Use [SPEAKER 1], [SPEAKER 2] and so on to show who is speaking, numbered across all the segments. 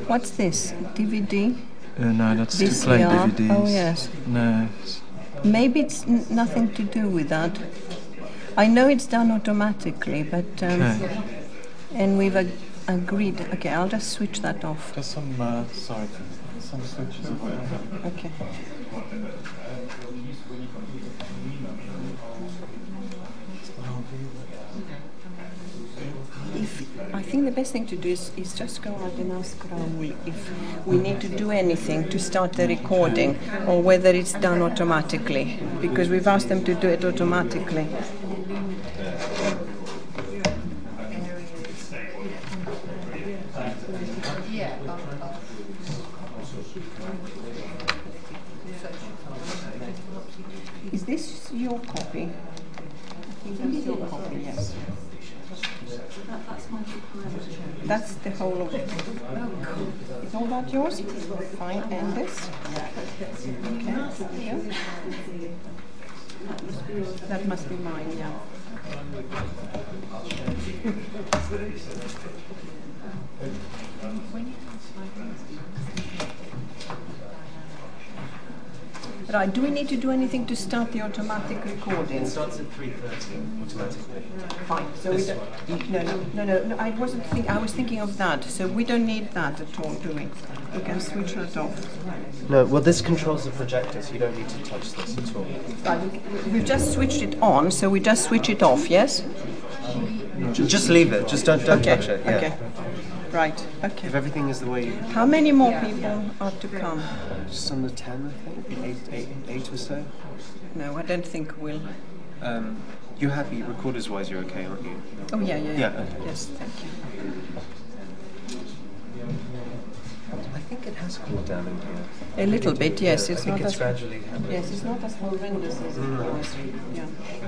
[SPEAKER 1] What's this? DVD?
[SPEAKER 2] No, that's
[SPEAKER 1] VCR?
[SPEAKER 2] to play DVDs.
[SPEAKER 1] Oh, yes.
[SPEAKER 2] No.
[SPEAKER 1] Maybe it's nothing to do with that. I know it's done automatically, but...
[SPEAKER 2] Okay.
[SPEAKER 1] And we've agreed... Okay, I'll just switch that off.
[SPEAKER 2] There's some, some switches of whatever.
[SPEAKER 1] Okay. I think the best thing to do is just go out and ask Raoul if we need to do anything to start the recording or whether it's done automatically, because we've asked them to do it automatically. Is this your copy? I think that's your copy, yes. That's the whole of it. Is all that yours? Fine, and this? Okay, yeah. That must be mine, yeah. Right, do we need to do anything to start the automatic recording?
[SPEAKER 3] It starts at 3:30 automatically.
[SPEAKER 1] Fine, so we don't, no, I was thinking of that, so we don't need that at all, do we? We can switch that off.
[SPEAKER 3] No, well this controls the projector, so you don't need to touch this at all.
[SPEAKER 1] Right, we've just switched it on, so we just switch it off, yes?
[SPEAKER 3] Just leave it, just don't
[SPEAKER 1] Okay,
[SPEAKER 3] touch it. Yeah.
[SPEAKER 1] okay. Right, okay.
[SPEAKER 3] If everything is the way you...
[SPEAKER 1] How many more people are to come?
[SPEAKER 3] Just under 10, I think? 8 or so?
[SPEAKER 1] No, I don't think we'll...
[SPEAKER 3] You're happy, recorders-wise you're okay, aren't you?
[SPEAKER 1] Oh, yeah.
[SPEAKER 3] Yeah, okay.
[SPEAKER 1] Yes, thank you.
[SPEAKER 3] I think it has cooled down in here.
[SPEAKER 1] A little bit, yes. It's
[SPEAKER 3] I think
[SPEAKER 1] not
[SPEAKER 3] it's
[SPEAKER 1] as
[SPEAKER 3] gradually happening.
[SPEAKER 1] Yes, it's not as horrendous as it was. Yeah.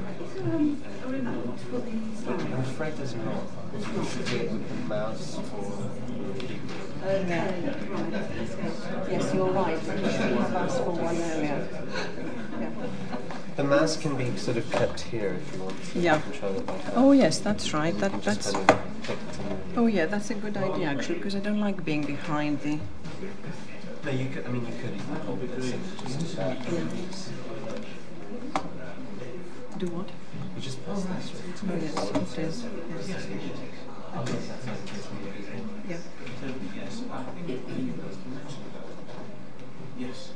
[SPEAKER 3] I'm afraid there's not. You should do it with the mouse or...
[SPEAKER 1] Yeah. Yes, you're right. You should have asked for one earlier. Yeah.
[SPEAKER 3] The mouse can be sort of kept here if you want to control it like that.
[SPEAKER 1] Oh yes, that's right. That's.
[SPEAKER 3] Kind of click to move.
[SPEAKER 1] Oh yeah, that's a good idea actually, because I don't like being behind the.
[SPEAKER 3] No, you could. I mean, you could even hold this and just do that.
[SPEAKER 1] Do what?
[SPEAKER 3] You just press this.
[SPEAKER 1] Oh yes, it is. Yeah.
[SPEAKER 2] Yes.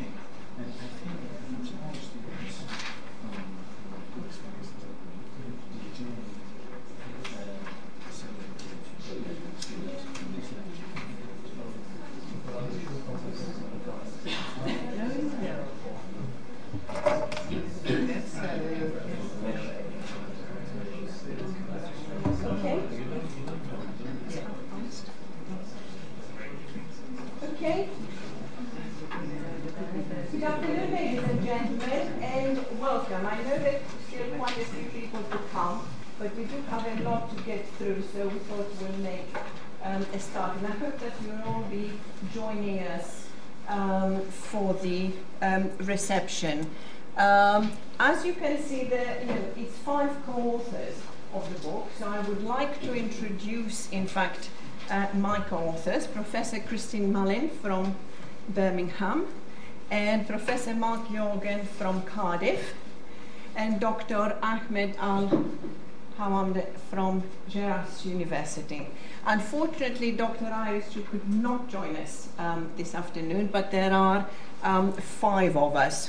[SPEAKER 1] Okay. Good afternoon, ladies and gentlemen, and welcome. I know that still quite a few people to come, but we do have a lot to get through, so we thought we'll make a start. And I hope that you'll all be joining us for the reception. As you can see, it's 5 co-authors of the book, so I would like to introduce, in fact, my co-authors, Professor Christine Mullin from Birmingham, and Professor Mark Jorgen from Cardiff, and Dr. Ahmed Al-Hawamd from Geras University. Unfortunately, Dr. Iris, you could not join us this afternoon, but there are 5 of us.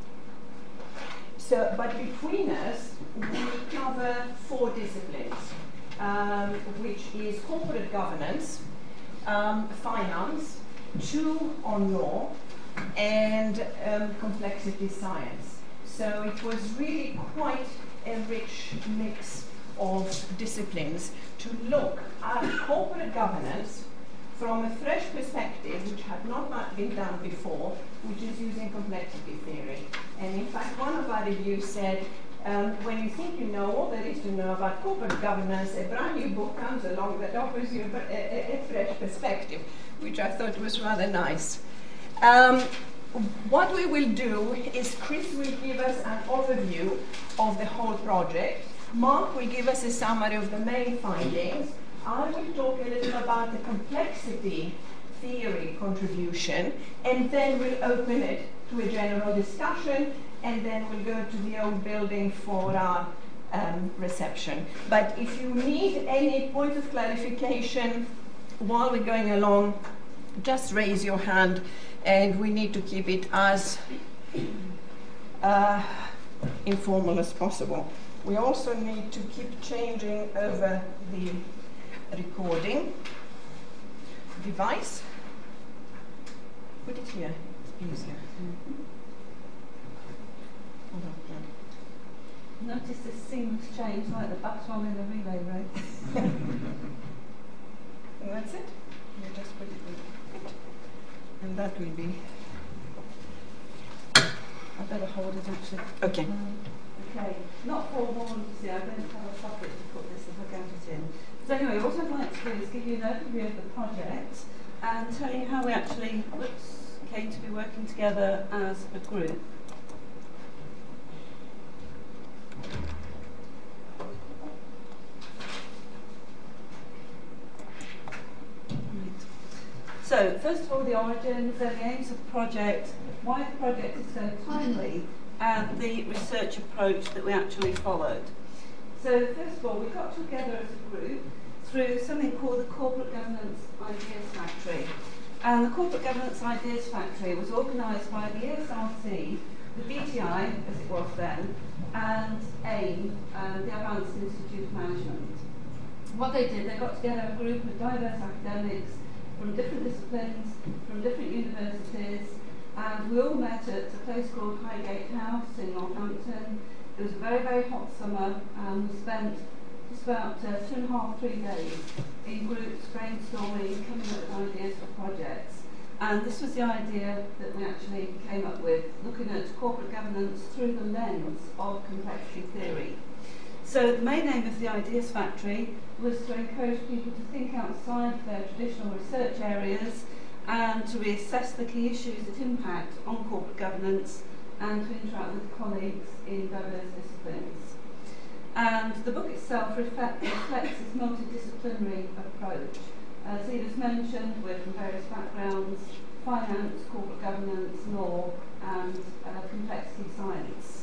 [SPEAKER 1] So, but between us, we cover 4 disciplines. Which is corporate governance, finance, 2 on law, and complexity science. So it was really quite a rich mix of disciplines to look at corporate governance from a fresh perspective, which had not been done before, which is using complexity theory. And in fact, one of our reviews said, when you think you know all there is to know about corporate governance, a brand new book comes along that offers you a fresh perspective, which I thought was rather nice. What we will do is Chris will give us an overview of the whole project. Mark will give us a summary of the main findings. I will talk a little about the complexity theory contribution, and then we'll open it to a general discussion, and then we'll go to the old building for our reception. But if you need any point of clarification while we're going along, just raise your hand, and we need to keep it as informal as possible. We also need to keep changing over the recording device. Put it here, it's easier. Hold on, yeah.
[SPEAKER 4] Notice this seamless change like the baton in a relay race.
[SPEAKER 1] And that's it. You just put it in. And that will be.
[SPEAKER 4] I better hold it actually.
[SPEAKER 1] Okay.
[SPEAKER 4] Okay, not forewarned, you see, I don't have a socket to put this if I count it in. So anyway, what I'd like to do is give you an overview of the project and tell you how we actually came to be working together as a group. So, first of all, the origins and the aims of the project, why the project is so timely, and the research approach that we actually followed. So, first of all, we got together as a group through something called the Corporate Governance Ideas Factory. And the Corporate Governance Ideas Factory was organised by the ESRC, the BTI, as it was then, and AIM, the Advanced Institute of Management. What they did, they got together a group of diverse academics from different disciplines, from different universities, and we all met at a place called Highgate House in Northampton. It was a very, very hot summer, and we spent just about 2.5, 3 days in groups brainstorming, coming up with ideas for projects. And this was the idea that we actually came up with, looking at corporate governance through the lens of complexity theory. So the main aim of the Ideas Factory was to encourage people to think outside their traditional research areas and to reassess the key issues that impact on corporate governance and to interact with colleagues in diverse disciplines. And the book itself reflects this multidisciplinary approach. As Eva's mentioned, we're from various backgrounds: finance, corporate governance, law, and complexity science.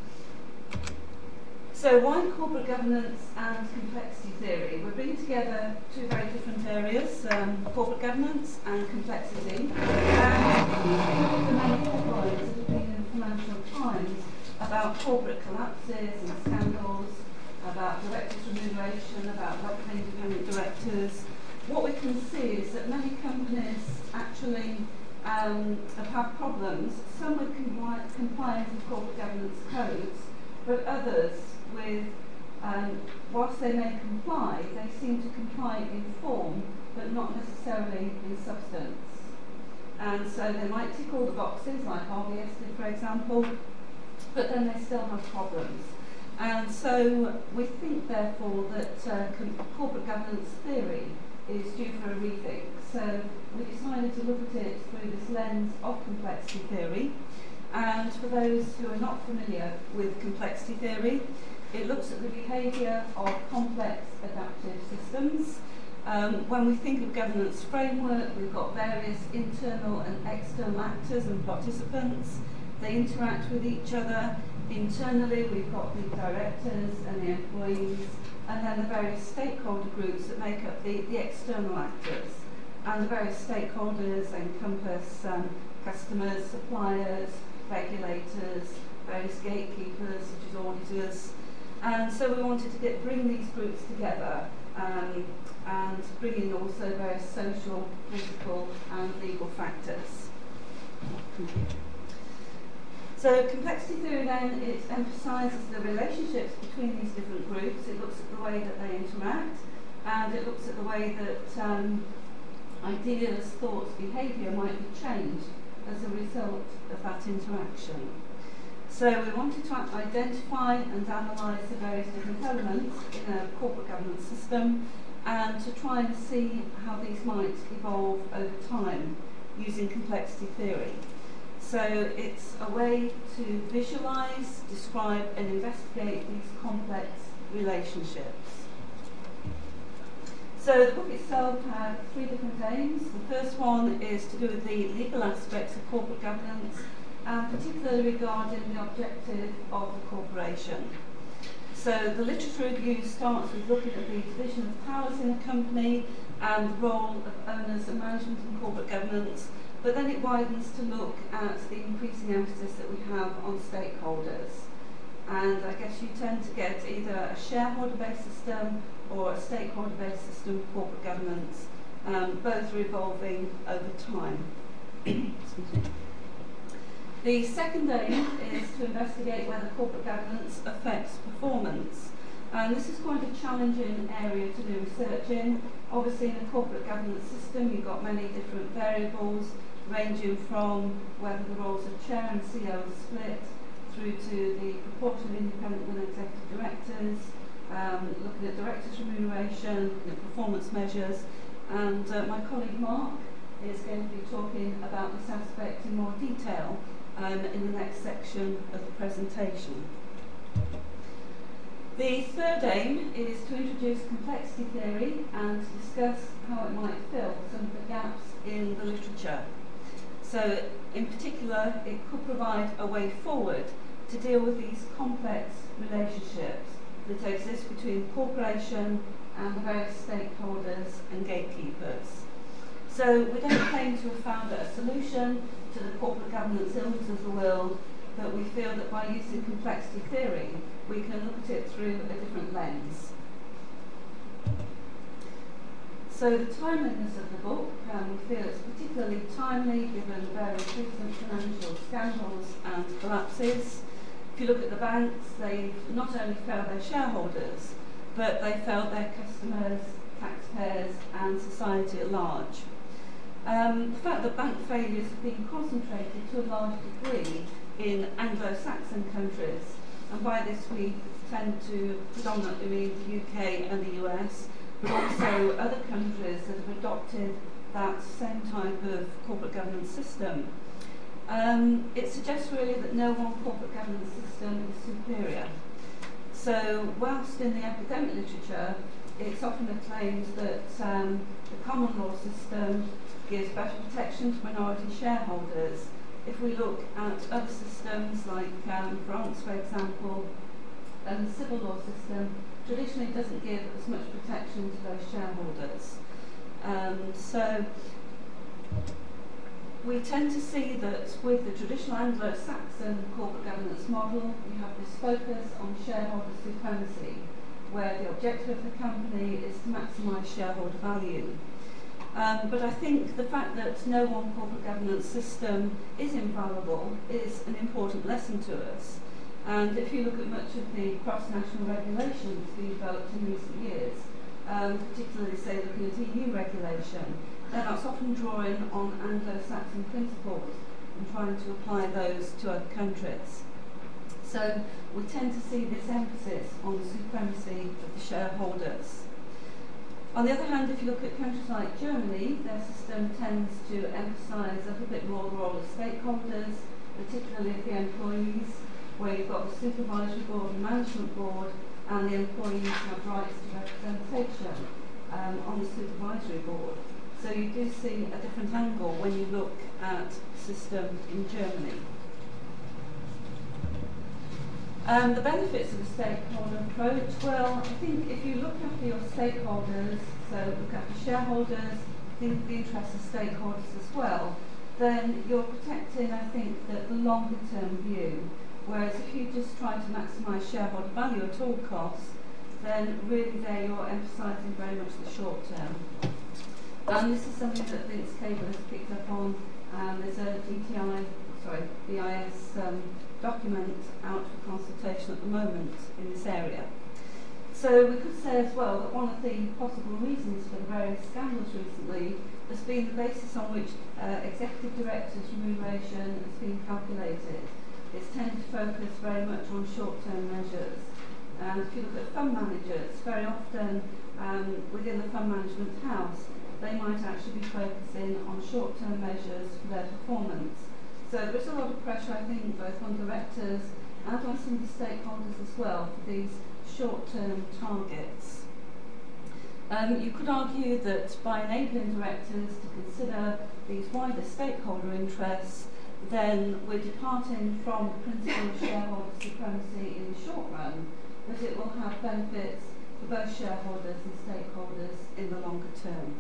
[SPEAKER 4] So why corporate governance and complexity theory? We're bringing together two very different areas, corporate governance and complexity. And one of the main headlines that have been in Financial Times about corporate collapses and scandals, about directors' remuneration, about lobbying independent directors. What we can see is that many companies actually have had problems, some with compliance with corporate governance codes, but others with, whilst they may comply, they seem to comply in form, but not necessarily in substance. And so they might tick all the boxes, like RBS did, for example, but then they still have problems. And so we think, therefore, that corporate governance theory is due for a rethink. So we decided to look at it through this lens of complexity theory. And for those who are not familiar with complexity theory, it looks at the behaviour of complex adaptive systems. When we think of governance framework, we've got various internal and external actors and participants. They interact with each other. Internally, we've got the directors and the employees, and then the various stakeholder groups that make up the external actors. And the various stakeholders encompass customers, suppliers, regulators, various gatekeepers such as auditors. And so we wanted to bring these groups together and bring in also various social, political and legal factors. So complexity theory then, it emphasises the relationships between these different groups. It looks at the way that they interact, and it looks at the way that ideas, thoughts, behaviour might be changed as a result of that interaction. So we wanted to identify and analyse the various different elements in a corporate governance system and to try and see how these might evolve over time using complexity theory. So it's a way to visualise, describe and investigate these complex relationships. So So the book itself had three different aims. The first one is to do with the legal aspects of corporate governance, and particularly regarding the objective of the corporation. So the literature review starts with looking at the division of powers in a company and the role of owners and management in corporate governance, but then it widens to look at the increasing emphasis that we have on stakeholders. And I guess you tend to get either a shareholder-based system or a stakeholder-based system of corporate governance, both are evolving over time. Excuse me. The second aim is to investigate whether corporate governance affects performance. And this is quite a challenging area to do research in. Obviously, in a corporate governance system, you've got many different variables, ranging from whether the roles of chair and CEO are split, through to the proportion of independent and executive directors, looking at directors' remuneration, performance measures. And my colleague Mark is going to be talking about this aspect in more detail in the next section of the presentation. The third aim is to introduce complexity theory and to discuss how it might fill some of the gaps in the literature. So, in particular, it could provide a way forward to deal with these complex relationships that exist between the corporation and the various stakeholders and gatekeepers. So we don't claim to have found a solution to the corporate governance ills of the world, but we feel that by using complexity theory, we can look at it through a different lens. So the timeliness of the book, we feel it's particularly timely given various recent financial scandals and collapses. If you look at the banks, they've not only failed their shareholders, but they failed their customers, taxpayers and society at large. The fact that bank failures have been concentrated to a large degree in Anglo-Saxon countries, and by this we tend to predominantly mean the UK and the US, but also other countries that have adopted that same type of corporate governance system. It suggests really that no one corporate governance system is superior. So whilst in the academic literature, it's often claimed that the common law system gives better protection to minority shareholders. If we look at other systems like France, for example, and the civil law system traditionally doesn't give as much protection to those shareholders. So we tend to see that with the traditional Anglo-Saxon corporate governance model, you have this focus on shareholder supremacy, where the objective of the company is to maximise shareholder value. But I think the fact that no one corporate governance system is infallible is an important lesson to us. And if you look at much of the cross-national regulations being developed in recent years, particularly say looking at EU regulation, then that's often drawing on Anglo-Saxon principles and trying to apply those to other countries. So we tend to see this emphasis on the supremacy of the shareholders. On the other hand, if you look at countries like Germany, their system tends to emphasise a little bit more the role of stakeholders, particularly of the employees, where you've got the supervisory board and management board, and the employees have rights to representation on the supervisory board. So you do see a different angle when you look at the system in Germany. The benefits of a stakeholder approach, well, I think if you look after your stakeholders, so look after shareholders, think of the interests of stakeholders as well, then you're protecting, I think, the longer term view. Whereas if you just try to maximise shareholder value at all costs, then really there you're emphasising very much the short term. And this is something that Vince Cable has picked up on. There's a BIS document out for consultation at the moment in this area. So we could say as well that one of the possible reasons for the various scandals recently has been the basis on which executive directors' remuneration has been calculated. It's tended to focus very much on short-term measures. And if you look at fund managers, very often within the fund management house, they might actually be focusing on short-term measures for their performance. So there's a lot of pressure, I think, both on directors and on some of the stakeholders as well for these short-term targets. You could argue that by enabling directors to consider these wider stakeholder interests, then we're departing from the principle of shareholder supremacy in the short run, but it will have benefits for both shareholders and stakeholders in the longer term.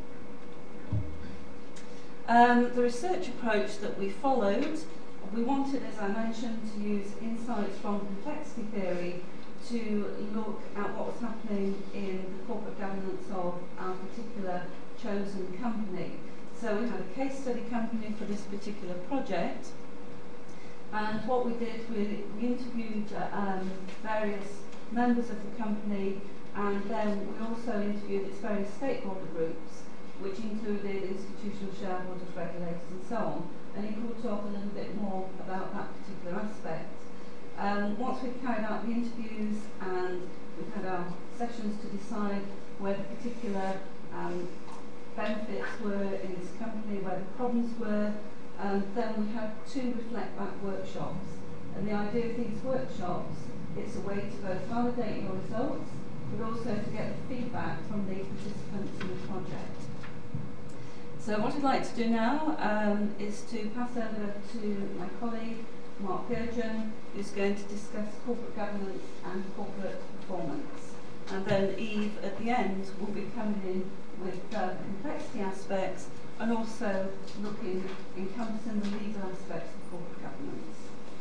[SPEAKER 4] The research approach that we followed, we wanted, as I mentioned, to use insights from complexity theory to look at what was happening in the corporate governance of our particular chosen company. So we had a case study company for this particular project, and what we did, we interviewed various members of the company, and then we also interviewed its various stakeholder groups, which included institutional shareholders, regulators and so on. And he will talk a little bit more about that particular aspect. Once we've carried out the interviews and we've had our sessions to decide where the particular benefits were in this company, where the problems were, then we had 2 reflect back workshops. And the idea of these workshops, it's a way to both validate your results, but also to get the feedback from the participants in the project. So what I'd like to do now is to pass over to my colleague, Mark Gurgeon, who's going to discuss corporate governance and corporate performance. And then Eve, at the end, will be coming in with complexity aspects and also encompassing the legal aspects of corporate governance.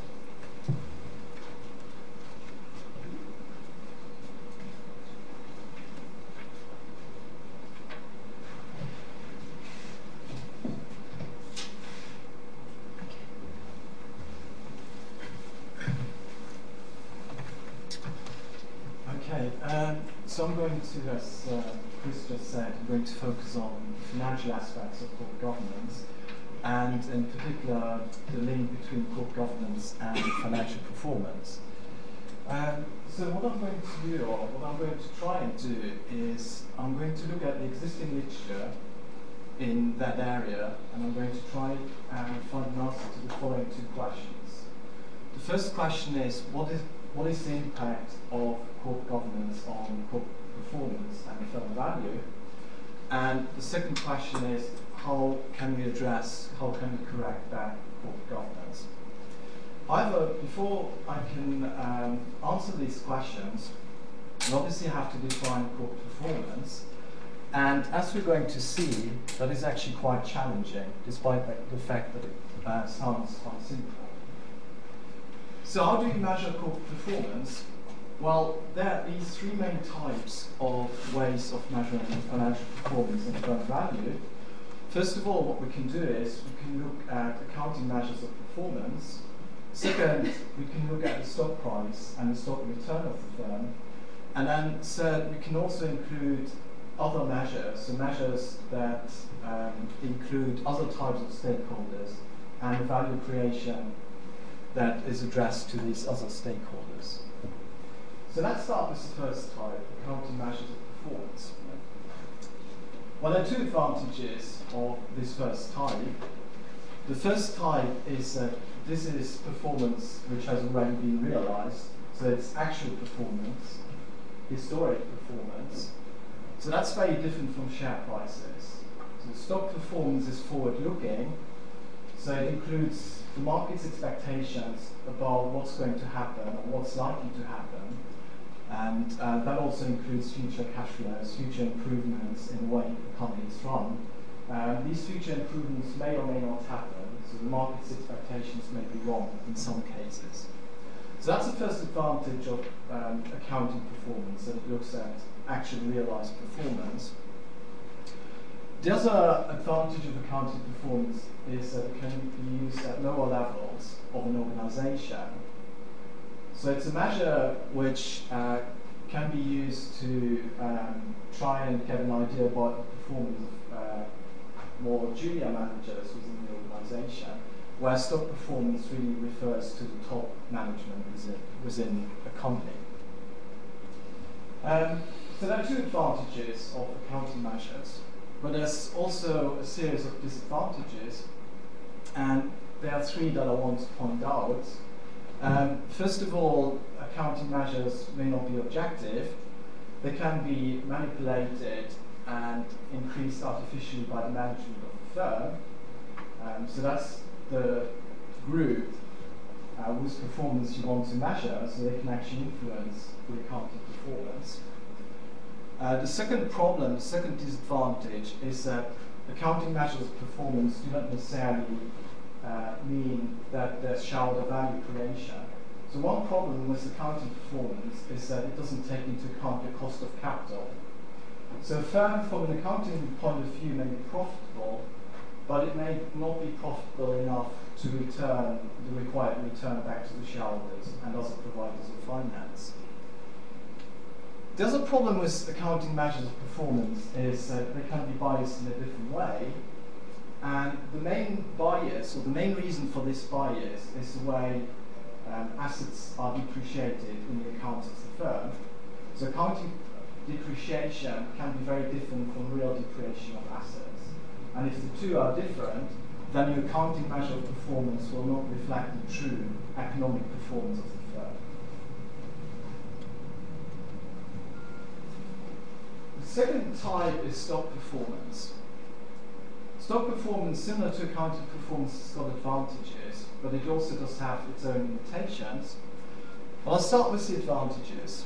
[SPEAKER 2] Okay, so I'm going to, as Chris just said, I'm going to focus on financial aspects of corporate governance, and in particular the link between corporate governance and financial performance. So what I'm going to do, or what I'm going to try and do, is I'm going to look at the existing literature in that area, and I'm going to try and find an answer to the following 2 questions. The first question is, what is the impact of corporate governance on corporate performance and firm value? And the second question is, how can we correct that corporate governance? However, before I can answer these questions, we obviously have to define corporate performance. And as we're going to see, that is actually quite challenging, despite the fact that it sounds quite simple. So how do you measure corporate performance? Well, there are these 3 main types of ways of measuring financial performance and firm value. First of all, what we can do is we can look at accounting measures of performance. Second, we can look at the stock price and the stock return of the firm. And then third, we can also include other measures, so measures that include other types of stakeholders and value creation that is addressed to these other stakeholders. So let's start with the first type, accounting measures of performance. Well, there are 2 advantages of this first type. The first type is that this is performance which has already been realized, so it's actual performance, historic performance. So that's very different from share prices. So stock performance is forward-looking, so it includes the market's expectations about what's going to happen or what's likely to happen. And that also includes future cash flows, future improvements in the way the company is run. These future improvements may or may not happen, so the market's expectations may be wrong in some cases. So that's the first advantage of accounting performance, that it looks at actual realized performance. The other advantage of accounting performance is that it can be used at lower levels of an organization. So it's a measure which can be used to try and get an idea about the performance of more junior managers within the organization, where stock performance really refers to the top management within a company. So there are 2 advantages of accounting measures, but there's also a series of disadvantages, and there are 3 that I want to point out. First of all, accounting measures may not be objective. they can be manipulated and increased artificially by the management of the firm. So that's the group whose performance you want to measure, so they can actually influence the accounting performance. The second problem, the second disadvantage, is that accounting measures of performance do not necessarily mean that there's shareholder value creation. So one problem with accounting performance is that it doesn't take into account the cost of capital. So a firm from an accounting point of view may be profitable, but it may not be profitable enough to return the required return back to the shareholders and other providers of finance. The other problem with accounting measures of performance is that they can be biased in a different way. And the main bias, or the main reason for this bias, is the way assets are depreciated in the accounts of the firm. So accounting depreciation can be very different from real depreciation of assets. And if the two are different, then your accounting measure of performance will not reflect the true economic performance of the firm. The second type is stock performance. Stock performance, similar to accounting performance, has got advantages, but it also does have its own limitations. Well, I'll start with the advantages.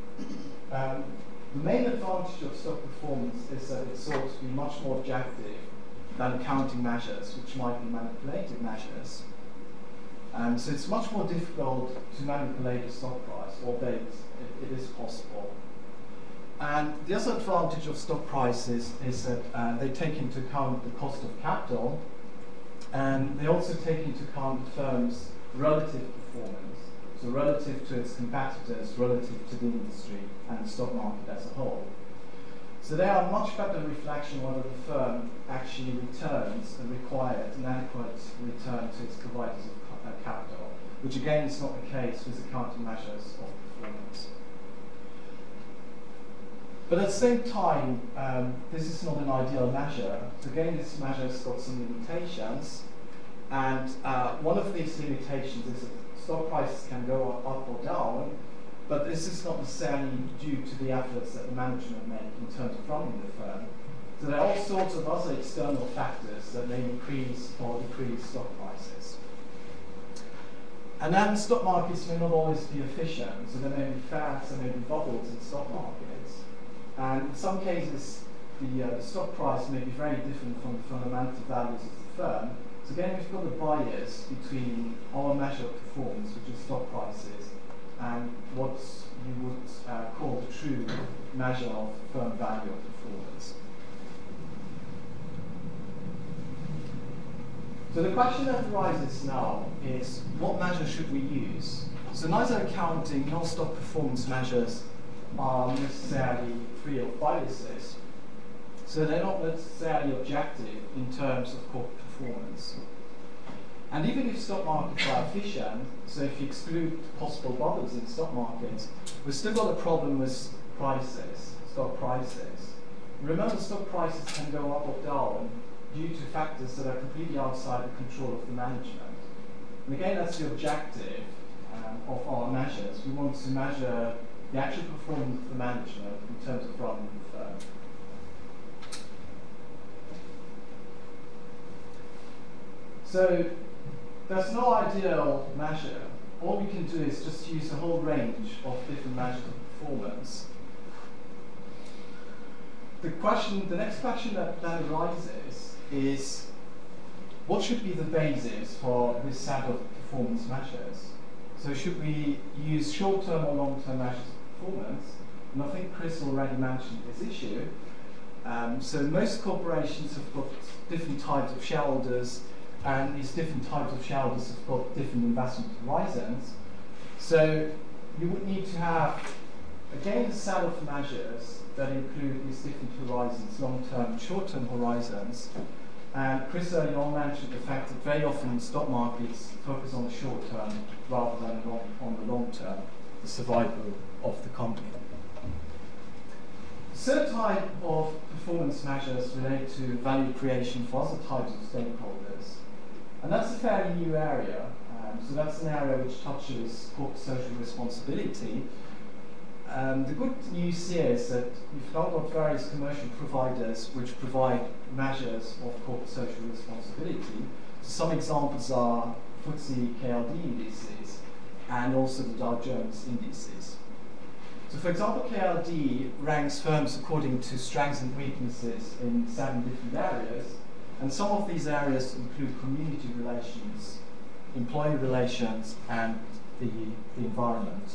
[SPEAKER 2] The main advantage of stock performance is that it's sought to be much more objective than accounting measures, which might be manipulated measures. So it's much more difficult to manipulate a stock price, albeit it is possible. And the other advantage of stock prices is that they take into account the cost of capital, and they also take into account the firm's relative performance, so relative to its competitors, relative to the industry and the stock market as a whole. So they are a much better reflection of whether the firm actually returns and requires an adequate return to its providers of capital, which again is not the case with accounting measures of performance. But at the same time, this is not an ideal measure. So again, this measure has got some limitations, and one of these limitations is that stock prices can go up or down, but this is not necessarily due to the efforts that the management make in terms of running the firm. So there are all sorts of other external factors that may increase or decrease stock prices. And then stock markets may not always be efficient, so there may be fads, there may be bubbles in stock markets. And in some cases, the stock price may be very different from the fundamental values of the firm. So again, we've got a bias between our measure of performance, which is stock prices, and what you would call the true measure of firm value of performance. So the question that arises now is, what measure should we use? So neither accounting nor stock performance measures are necessarily free of biases. So they're not necessarily objective in terms of corporate performance. And even if stock markets are efficient, so if you exclude possible bubbles in stock markets, we've still got a problem with prices, stock prices. Remember, stock prices can go up or down due to factors that are completely outside the control of the management. And again, that's the objective of our measures. We want to measure the actual performance of the management in terms of running the firm. So there's no ideal measure. All we can do is just use a whole range of different measures of performance. The next question that arises is, what should be the basis for this set of performance measures? So should we use short-term or long-term measures of performance? And I think Chris already mentioned this issue. So most corporations have got different types of shareholders, and these different types of shareholders have got different investment horizons. So you would need to have, again, a set of measures that include these different horizons, long-term and short-term horizons. And Chris earlier on mentioned the fact that very often stock markets focus on the short term rather than on the long term, the survival of the company. The third type of performance measures relate to value creation for other types of stakeholders. And that's a fairly new area. So that's an area which touches corporate social responsibility. The good news here is that we've now got various commercial providers which provide measures of corporate social responsibility. So some examples are FTSE KLD indices and also the Dow Jones indices. So for example, KLD ranks firms according to strengths and weaknesses in 7 different areas, and some of these areas include community relations, employee relations, and the environment.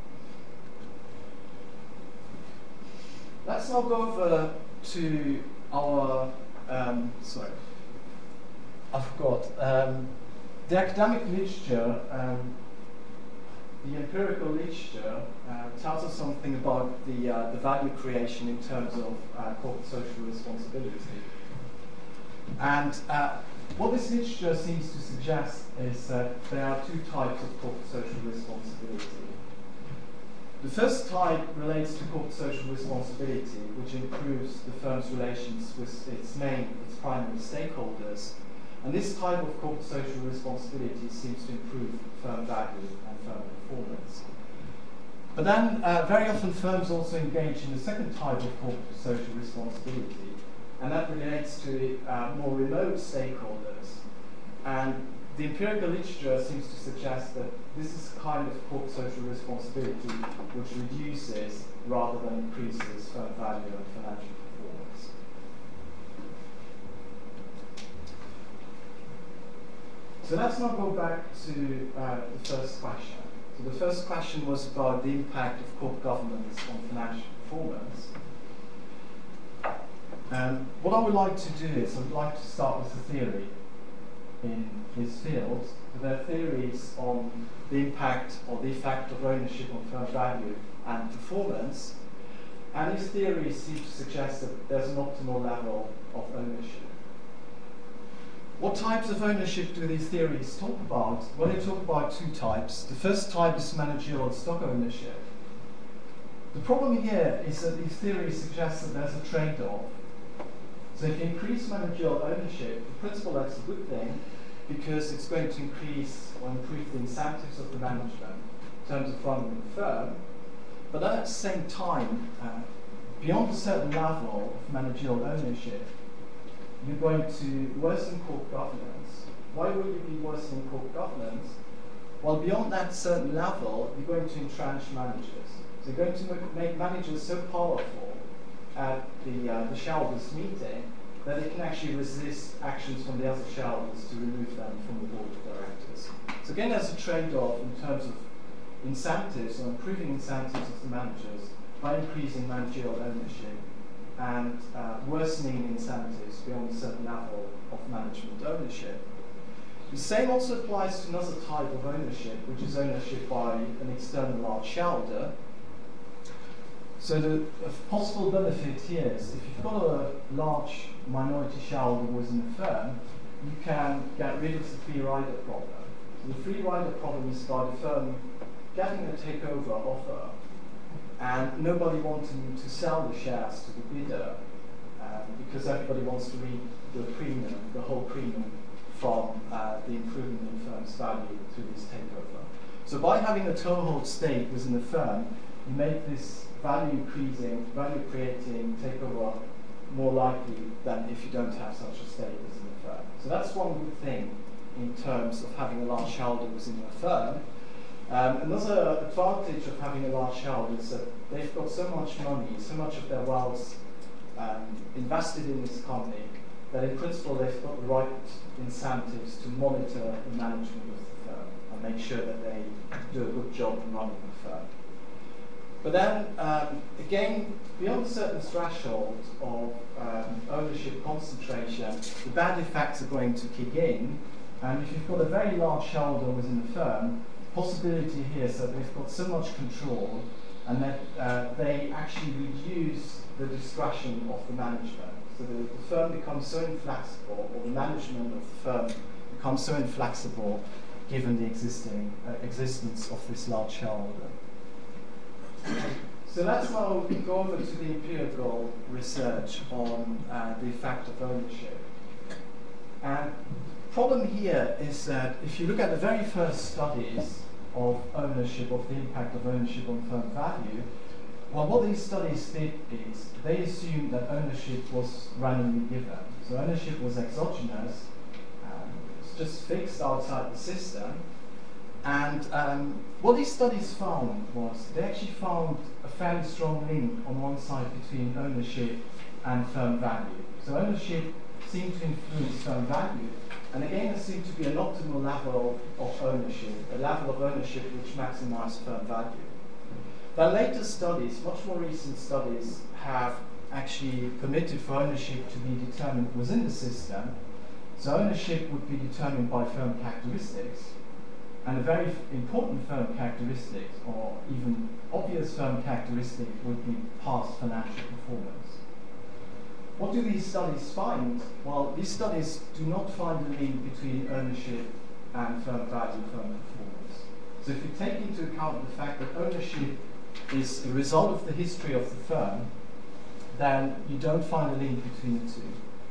[SPEAKER 2] Let's now go over to our, the academic literature, the empirical literature tells us something about the value creation in terms of corporate social responsibility. And what this literature seems to suggest is that there are 2 types of corporate social responsibility. The first type relates to corporate social responsibility, which improves the firm's relations with its primary stakeholders. And this type of corporate social responsibility seems to improve firm value and firm performance. But then very often firms also engage in the second type of corporate social responsibility, and that relates to more remote stakeholders. And the empirical literature seems to suggest that this is kind of corporate social responsibility which reduces rather than increases firm value and financial performance. So let's now go back to the first question. So the first question was about the impact of corporate governance on financial performance. What I would like to do is I'd like to start with a theory in this field. There are theories on the impact or the effect of ownership on firm value and performance, and these theories seem to suggest that there's an optimal level of ownership. What types of ownership do these theories talk about? Well, they talk about 2 types. The first type is managerial stock ownership. The problem here is that these theories suggest that there's a trade-off. So if you increase managerial ownership, in principle that's a good thing, because it's going to increase or improve the incentives of the management in terms of running the firm. But then at the same time, beyond a certain level of managerial ownership, you're going to worsen corporate governance. Why would you be worsening corporate governance? Well, beyond that certain level, you're going to entrench managers. So you're going to make managers so powerful at the shareholders' meeting that they can actually resist actions from the other shareholders to remove them from the board of directors. So again, there's a trade-off in terms of incentives or improving incentives of the managers by increasing managerial ownership and worsening incentives beyond a certain level of management ownership. The same also applies to another type of ownership, which is ownership by an external large shareholder. So the possible benefit here is if you've got a large minority shareholder within the firm, you can get rid of the free rider problem. So the free rider problem is by the firm getting a takeover offer and nobody wanting to sell the shares to the bidder because everybody wants to reap the premium, the whole premium from the improvement in firm's value through this takeover. So by having a toehold stake within the firm, you make this value creating takeover more likely than if you don't have such a stake within the firm. So that's one good thing in terms of having a large shareholder within the firm. Another advantage of having a large shareholder is that they've got so much money, so much of their wealth invested in this company that in principle they've got the right incentives to monitor the management of the firm and make sure that they do a good job in running the firm. But then, again, beyond a certain threshold of ownership concentration, the bad effects are going to kick in. And if you've got a very large shareholder within the firm, the possibility here is that they've got so much control and that they actually reduce the discretion of the management. So the firm becomes so inflexible, or the management of the firm becomes so inflexible given the existence of this large shareholder. So let's now go over to the empirical research on the effect of ownership. And the problem here is that if you look at the very first studies of ownership, of the impact of ownership on firm value, Well, what these studies did is they assumed that ownership was randomly given. So ownership was exogenous, it's just fixed outside the system. And what these studies found was they actually found a fairly strong link on one side between ownership and firm value. So ownership seemed to influence firm value. And again, there seemed to be an optimal level of ownership, a level of ownership which maximized firm value. But later studies, much more recent studies, have actually permitted for ownership to be determined within the system. So ownership would be determined by firm characteristics. And a very important firm characteristic, or even obvious firm characteristic, would be past financial performance. What do these studies find? Well, these studies do not find a link between ownership and firm value, firm performance. So if you take into account the fact that ownership is a result of the history of the firm, then you don't find a link between the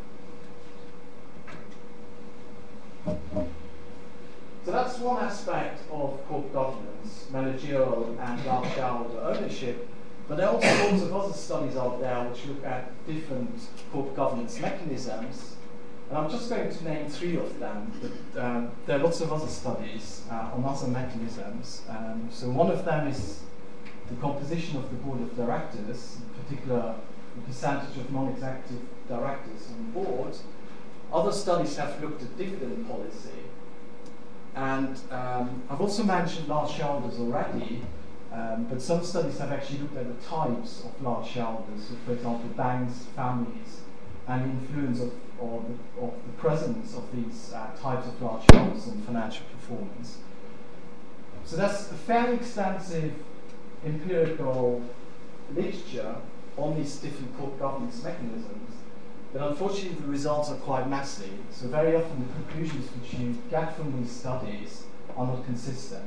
[SPEAKER 2] two. So that's one aspect of corporate governance, managerial and large shareholder ownership. But there are also lots of other studies out there which look at different corporate governance mechanisms. And I'm just going to name 3 of them, but there are lots of other studies on other mechanisms. So one of them is the composition of the board of directors, in particular the percentage of non-executive directors on the board. Other studies have looked at dividend policy. And I've also mentioned large shareholders already, but some studies have actually looked at the types of large shareholders, so for example banks, families, and the influence of the presence of these types of large shareholders on financial performance. So that's a fairly extensive empirical literature on these different corporate governance mechanisms, but unfortunately the results are quite messy, so very often the conclusions which you get from these studies are not consistent.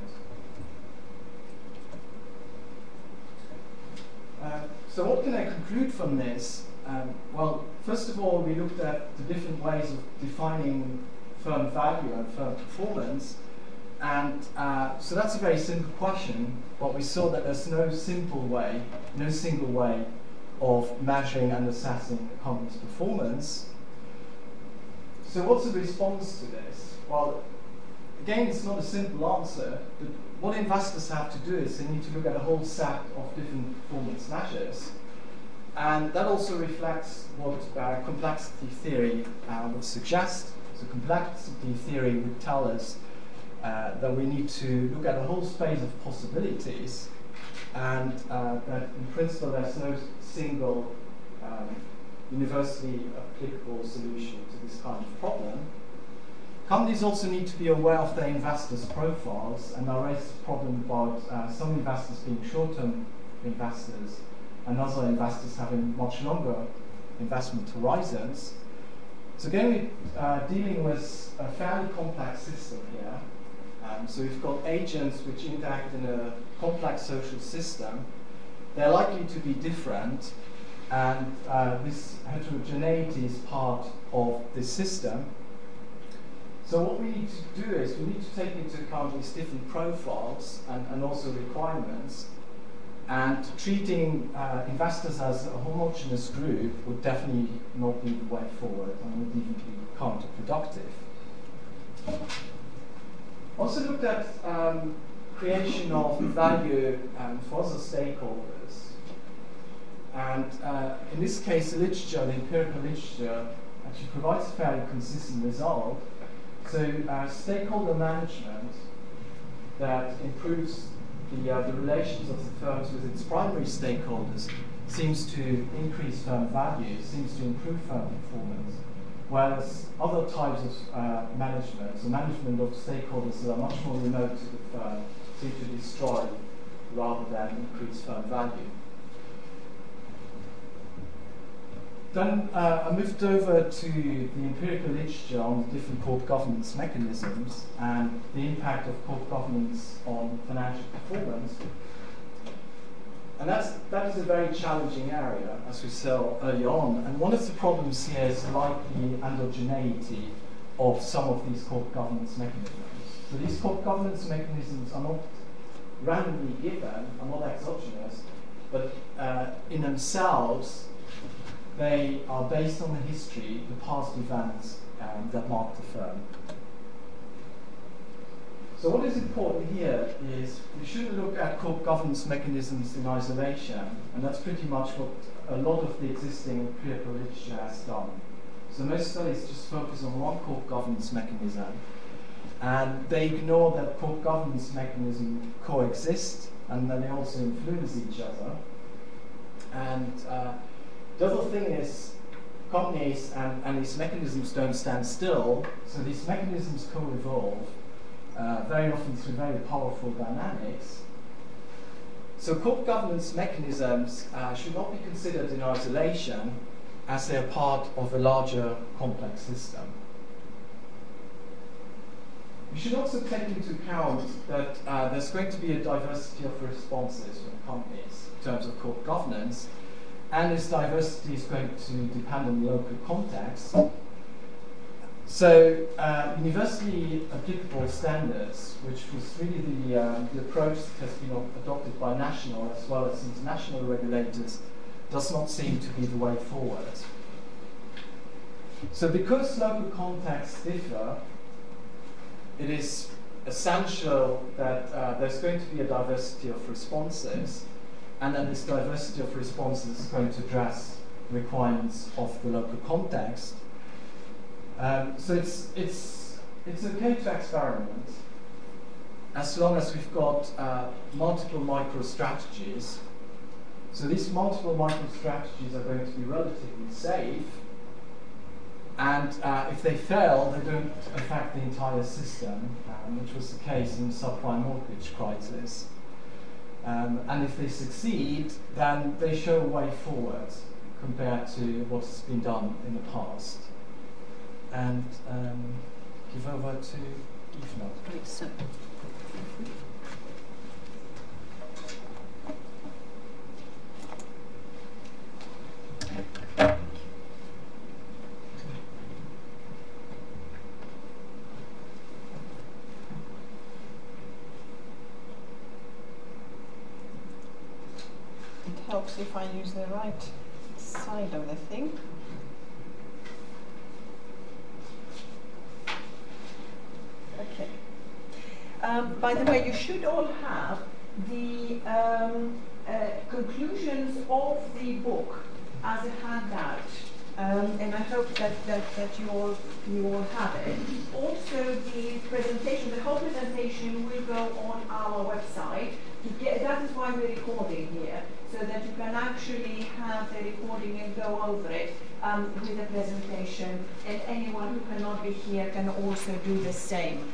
[SPEAKER 2] So what can I conclude from this? Well, first of all, we looked at the different ways of defining firm value and firm performance, and so that's a very simple question, but we saw that there's no single way of measuring and assessing a company's performance. So what's the response to this? Well, again, it's not a simple answer, but what investors have to do is they need to look at a whole set of different performance measures. And that also reflects what complexity theory would suggest. So complexity theory would tell us that we need to look at a whole space of possibilities, and that in principle there's no single universally applicable solution to this kind of problem. Companies also need to be aware of their investors' profiles, and I raised a problem about some investors being short-term investors and other investors having much longer investment horizons. So again, we're dealing with a fairly complex system here. So we've got agents which interact in a complex social system. They're likely to be different, and this heterogeneity is part of this system. So what we need to do is we need to take into account these different profiles and also requirements, and treating investors as a homogeneous group would definitely not be the way forward and would even be counterproductive. Also looked at creation of value for other stakeholders. And in this case, the literature, the empirical literature, actually provides a fairly consistent result. So stakeholder management that improves the relations of the firms with its primary stakeholders seems to increase firm value, seems to improve firm performance, whereas other types of management, so management of stakeholders that are much more remote to the firm, seem to destroy rather than increase firm value. Then I moved over to the empirical literature on the different corporate governance mechanisms and the impact of corporate governance on financial performance. And that is a very challenging area, as we saw early on. And one of the problems here is likely endogeneity of some of these corporate governance mechanisms. So these corporate governance mechanisms are not randomly given, are not exogenous, but in themselves, they are based on the history, the past events that mark the firm. So what is important here is we shouldn't look at corporate governance mechanisms in isolation, and that's pretty much what a lot of the existing empirical literature has done. So most studies just focus on one corporate governance mechanism, and they ignore that corporate governance mechanisms coexist, and then they also influence each other. And the other thing is, companies and these mechanisms don't stand still, so these mechanisms co-evolve, very often through very powerful dynamics. So corporate governance mechanisms should not be considered in isolation, as they are part of a larger complex system. We should also take into account that there's going to be a diversity of responses from companies in terms of corporate governance, and this diversity is going to depend on the local context. So universally applicable standards, which was really the approach that has been adopted by national as well as international regulators, does not seem to be the way forward. So because local contexts differ, it is essential that there's going to be a diversity of responses, and that this diversity of responses is going to address requirements of the local context. So it's okay to experiment as long as we've got multiple micro-strategies. So these multiple micro-strategies are going to be relatively safe, and if they fail, they don't affect the entire system, which was the case in the subprime mortgage crisis. And if they succeed, then they show a way forward compared to what has been done in the past. And give over to Eva.
[SPEAKER 4] Please.
[SPEAKER 1] It helps if I use the right side of the thing. Okay. By the way, you should all have the conclusions of the book as a handout, and I hope that you all have it. Also, the presentation, the whole presentation, will go on our website. That is why we're recording here, so that you can actually have the recording and go over it with the presentation, and anyone who cannot be here can also do the same.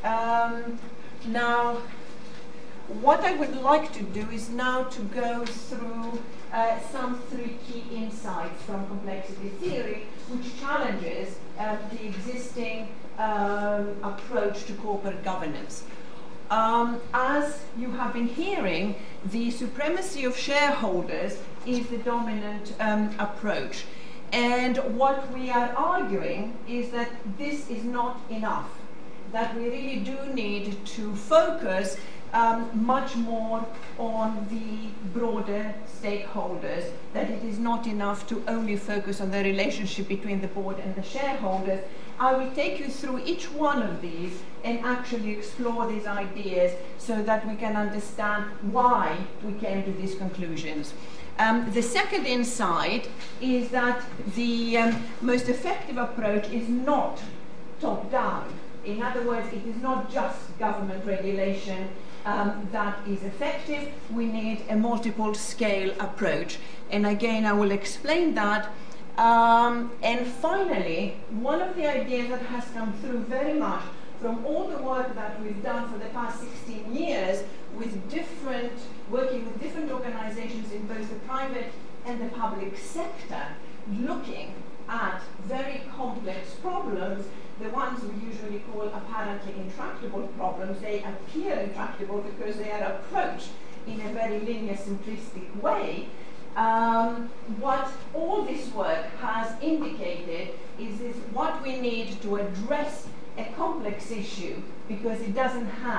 [SPEAKER 1] Now, what I would like to do is now to go through some 3 key insights from complexity theory, which challenges the existing approach to corporate governance. As you have been hearing, the supremacy of shareholders is the dominant approach. And what we are arguing is that this is not enough, that we really do need to focus much more on the broader stakeholders, that it is not enough to only focus on the relationship between the board and the shareholders. I will take you through each one of these and actually explore these ideas so that we can understand why we came to these conclusions. The second insight is that the most effective approach is not top-down. In other words, it is not just government regulation that is effective. We need a multiple scale approach. And again, I will explain that. And finally, one of the ideas that has come through very much from all the work that we've done for the past 16 years working with different organizations in both the private and the public sector, looking at very complex problems, the ones we usually call apparently intractable problems. They appear intractable because they are approached in a very linear, simplistic way. What all this work has indicated is what we need to address a complex issue, because it doesn't have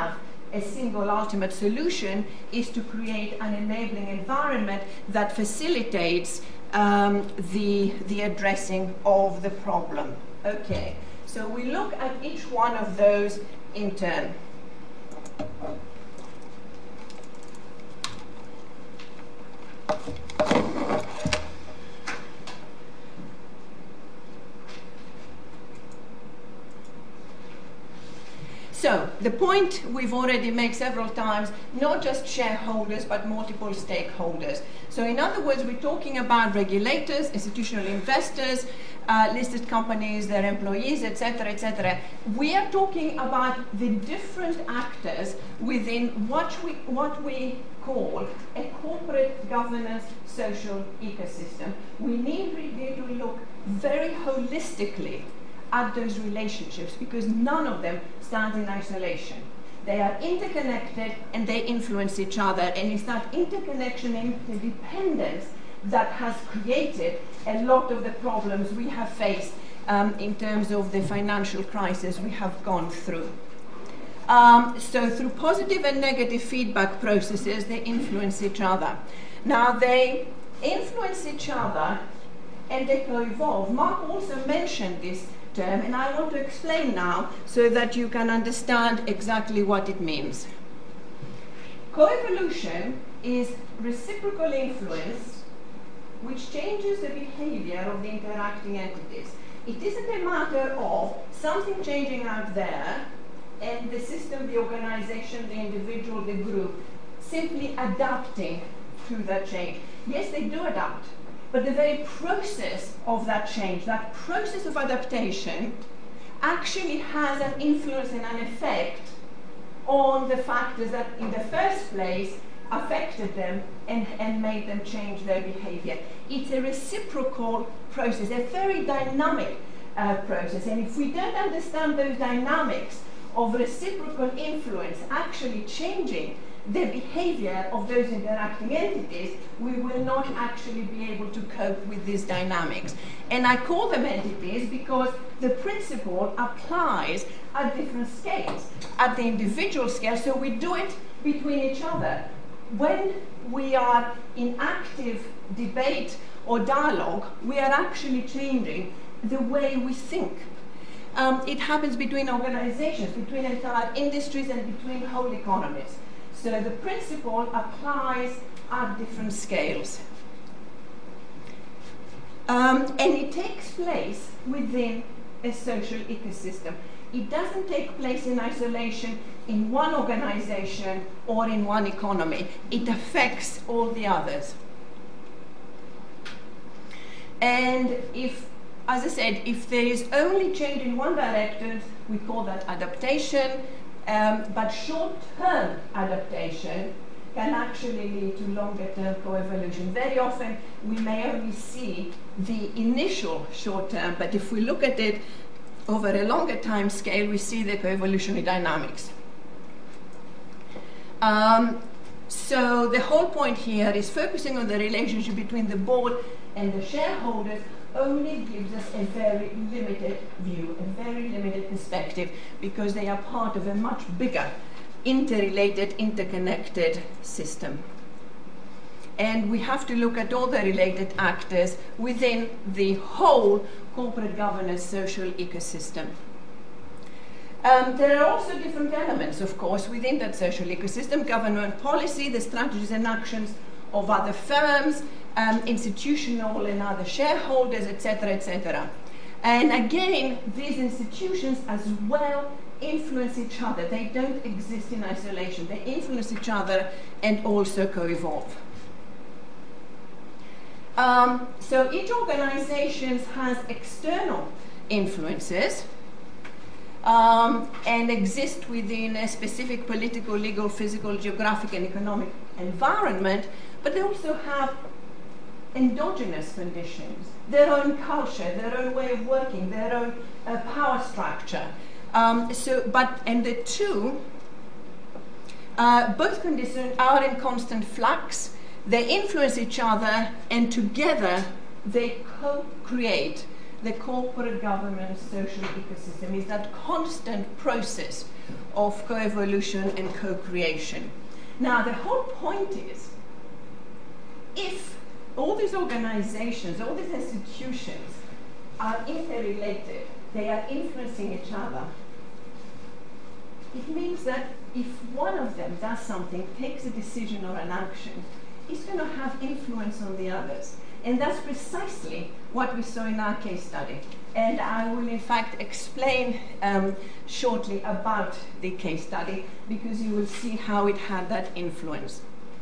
[SPEAKER 1] a single ultimate solution is to create an enabling environment that facilitates the addressing of the problem. Okay, so we look at each one of those in turn. So, the point we've already made several times, not just shareholders, but multiple stakeholders. So, in other words, we're talking about regulators, institutional investors, listed companies, their employees, etc., etc. We are talking about the different actors within what we call a corporate governance social ecosystem. We need really to look very holistically at those relationships, because none of them stand in isolation. They are interconnected and they influence each other, and it's that interconnection and interdependence that has created a lot of the problems we have faced in terms of the financial crisis we have gone through. So through positive and negative feedback processes, they influence each other. Now, they influence each other and they co-evolve. Mark also mentioned this term, and I want to explain now so that you can understand exactly what it means. Co-evolution is reciprocal influence which changes the behavior of the interacting entities. It isn't a matter of something changing out there and the system, the organization, the individual, the group simply adapting to that change. Yes, they do adapt, but the very process of that change, that process of adaptation, actually has an influence and an effect on the factors that in the first place affected them and made them change their behavior. It's a reciprocal process, a very dynamic process. And if we don't understand those dynamics of reciprocal influence actually changing the behavior of those interacting entities, we will not actually be able to cope with these dynamics. And I call them entities because the principle applies at different scales. At the individual scale, so we do it between each other. When we are in active debate or dialogue, we are actually changing the way we think. It happens between organizations, between entire industries, and between whole economies. So the principle applies at different scales. And it takes place within a social ecosystem. It doesn't take place in isolation in one organization or in one economy. It affects all the others. And if, as I said, if there is only change in one direction, we call that adaptation. But short-term adaptation can actually lead to longer-term co-evolution. Very often, we may only see the initial short-term, but if we look at it over a longer time scale, we see the co-evolutionary dynamics. So the whole point here is focusing on the relationship between the board and the shareholders only gives us a very limited view, a very limited perspective, because they are part of a much bigger, interrelated, interconnected system. And we have to look at all the related actors within the whole corporate governance social ecosystem. There are also different elements, of course, within that social ecosystem: government policy, the strategies and actions of other firms, institutional and other shareholders, etc., etc. And again, these institutions as well influence each other. They don't exist in isolation. They influence each other and also co-evolve. So each organization has external influences and exist within a specific political, legal, physical, geographic, and economic environment, but they also have endogenous conditions, their own culture, their own way of working, their own power structure. And the two, both conditions are in constant flux. They influence each other, and together they co-create the corporate governance social ecosystem is that constant process of co-evolution and co-creation. Now, the whole point is, if all these organizations, all these institutions are interrelated, they are influencing each other, it means that if one of them does something, takes a decision or an action, it's going to have influence on the others. And that's precisely what we saw in our case study. And I will, in fact, explain shortly about the case study, because you will see how it had that influence.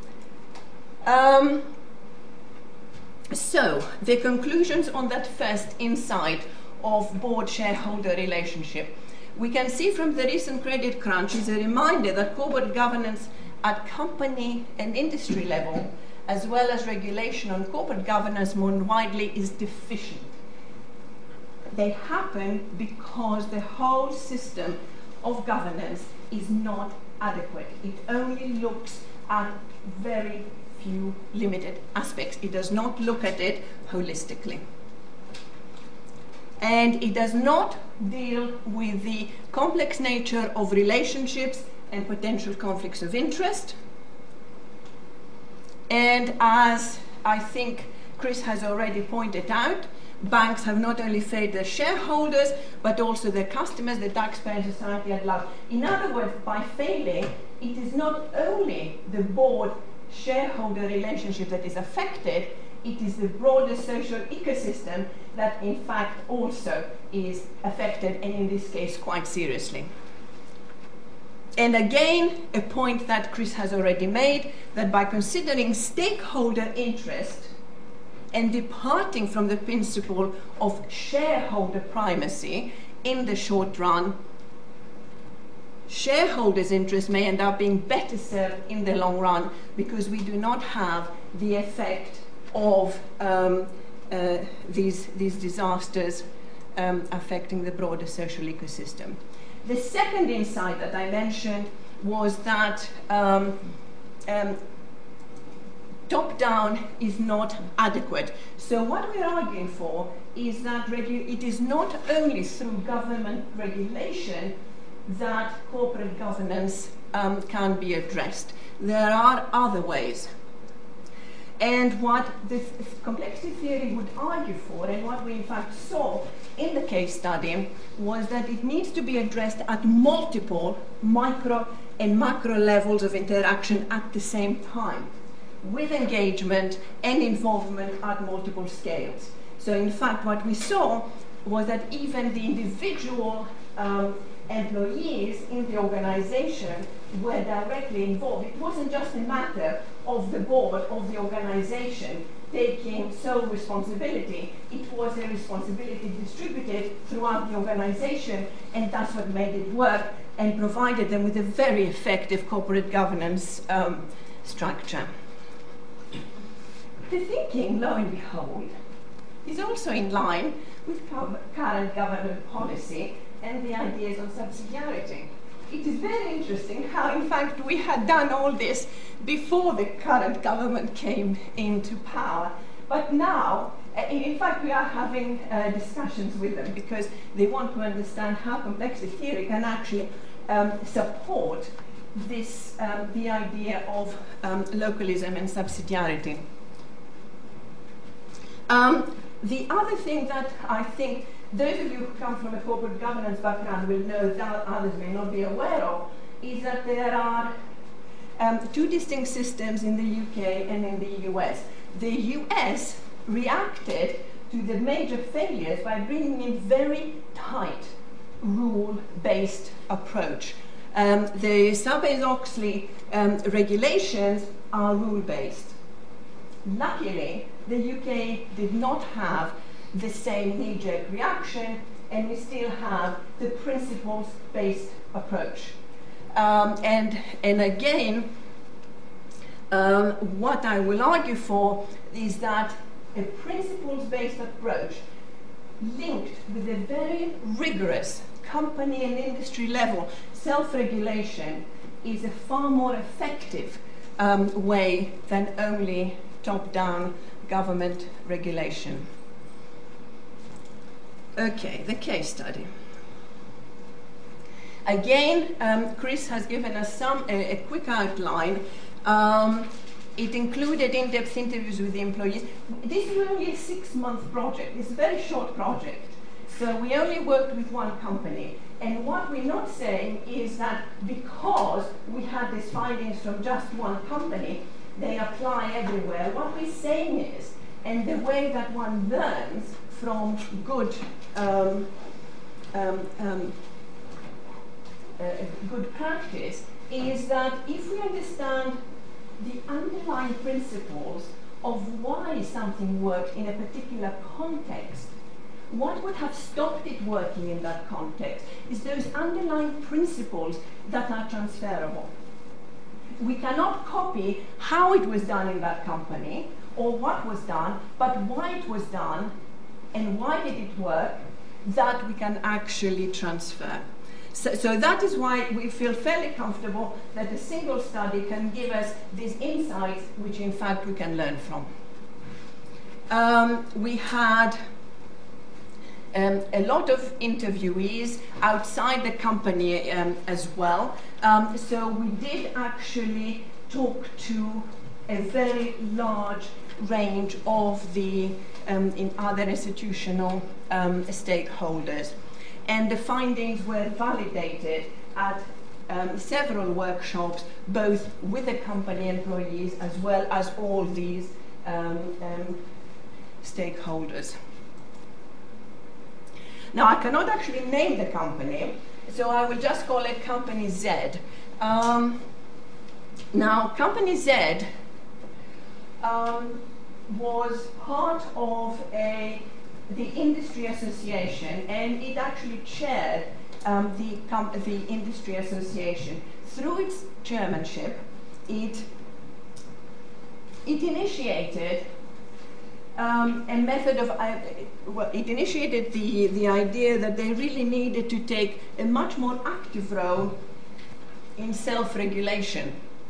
[SPEAKER 1] So, the conclusions on that first insight of board-shareholder relationship. We can see from the recent credit crunch is a reminder that corporate governance at company and industry level, as well as regulation on corporate governance more widely, is deficient. They happen because the whole system of governance is not adequate. It only looks at very few limited aspects. It does not look at it holistically. And it does not deal with the complex nature of relationships and potential conflicts of interest. And as I think Chris has already pointed out, banks have not only failed their shareholders, but also their customers, the taxpayer society at large. In other words, by failing, it is not only the board-shareholder relationship that is affected, it is the broader social ecosystem that in fact also is affected, and in this case quite seriously. And again, a point that Chris has already made, that by considering stakeholder interest and departing from the principle of shareholder primacy in the short run, shareholders' interests may end up being better served in the long run, because we do not have the effect of these disasters affecting the broader social ecosystem. The second insight that I mentioned was that top-down is not adequate. So what we're arguing for is that it is not only through government regulation that corporate governance can be addressed. There are other ways. And what the complexity theory would argue for, and what we in fact saw in the case study, was that it needs to be addressed at multiple micro and macro levels of interaction at the same time, with engagement and involvement at multiple scales. So in fact, what we saw was that even the individual employees in the organization were directly involved. It wasn't just a matter of the board of the organization taking sole responsibility. It was a responsibility distributed throughout the organization, and that's what made it work and provided them with a very effective corporate governance structure. The thinking, lo and behold, is also in line with current government policy and the ideas on subsidiarity. It is very interesting how, in fact, we had done all this before the current government came into power. But now, in fact, we are having discussions with them because they want to understand how complexity theory can actually support this, the idea of localism and subsidiarity. The other thing that I think those of you who come from a corporate governance background will know that others may not be aware of, is that there are two distinct systems in the UK and in the US. The US reacted to the major failures by bringing in very tight rule-based approach. The Sarbanes-Oxley regulations are rule-based. Luckily, the UK did not have the same knee-jerk reaction, and we still have the principles-based approach. And again, what I will argue for is that a principles-based approach linked with a very rigorous company and industry level self-regulation is a far more effective way than only top-down government regulation. Okay, the case study. Again, Chris has given us a quick outline. It included in-depth interviews with the employees. This is only a 6-month project. It's a very short project. So we only worked with one company. And what we're not saying is that because we had these findings from just one company, they apply everywhere. What we're saying is, and the way that one learns from good good practice is that if we understand the underlying principles of why something worked in a particular context, what would have stopped it working in that context is those underlying principles that are transferable. We cannot copy how it was done in that company or what was done, but why it was done and why did it work, that we can actually transfer. So that is why we feel fairly comfortable that a single study can give us these insights, which in fact we can learn from. We had a lot of interviewees outside the company as well. So we did actually talk to a very large range of the in other institutional stakeholders. And the findings were validated at several workshops, both with the company employees as well as all these stakeholders. Now, I cannot actually name the company, so I will just call it Company Z. Now, Company Z was part of the industry association, and it actually chaired the industry association. Through its chairmanship, it initiated a method of, it initiated the idea that they really needed to take a much more active role in self-regulation.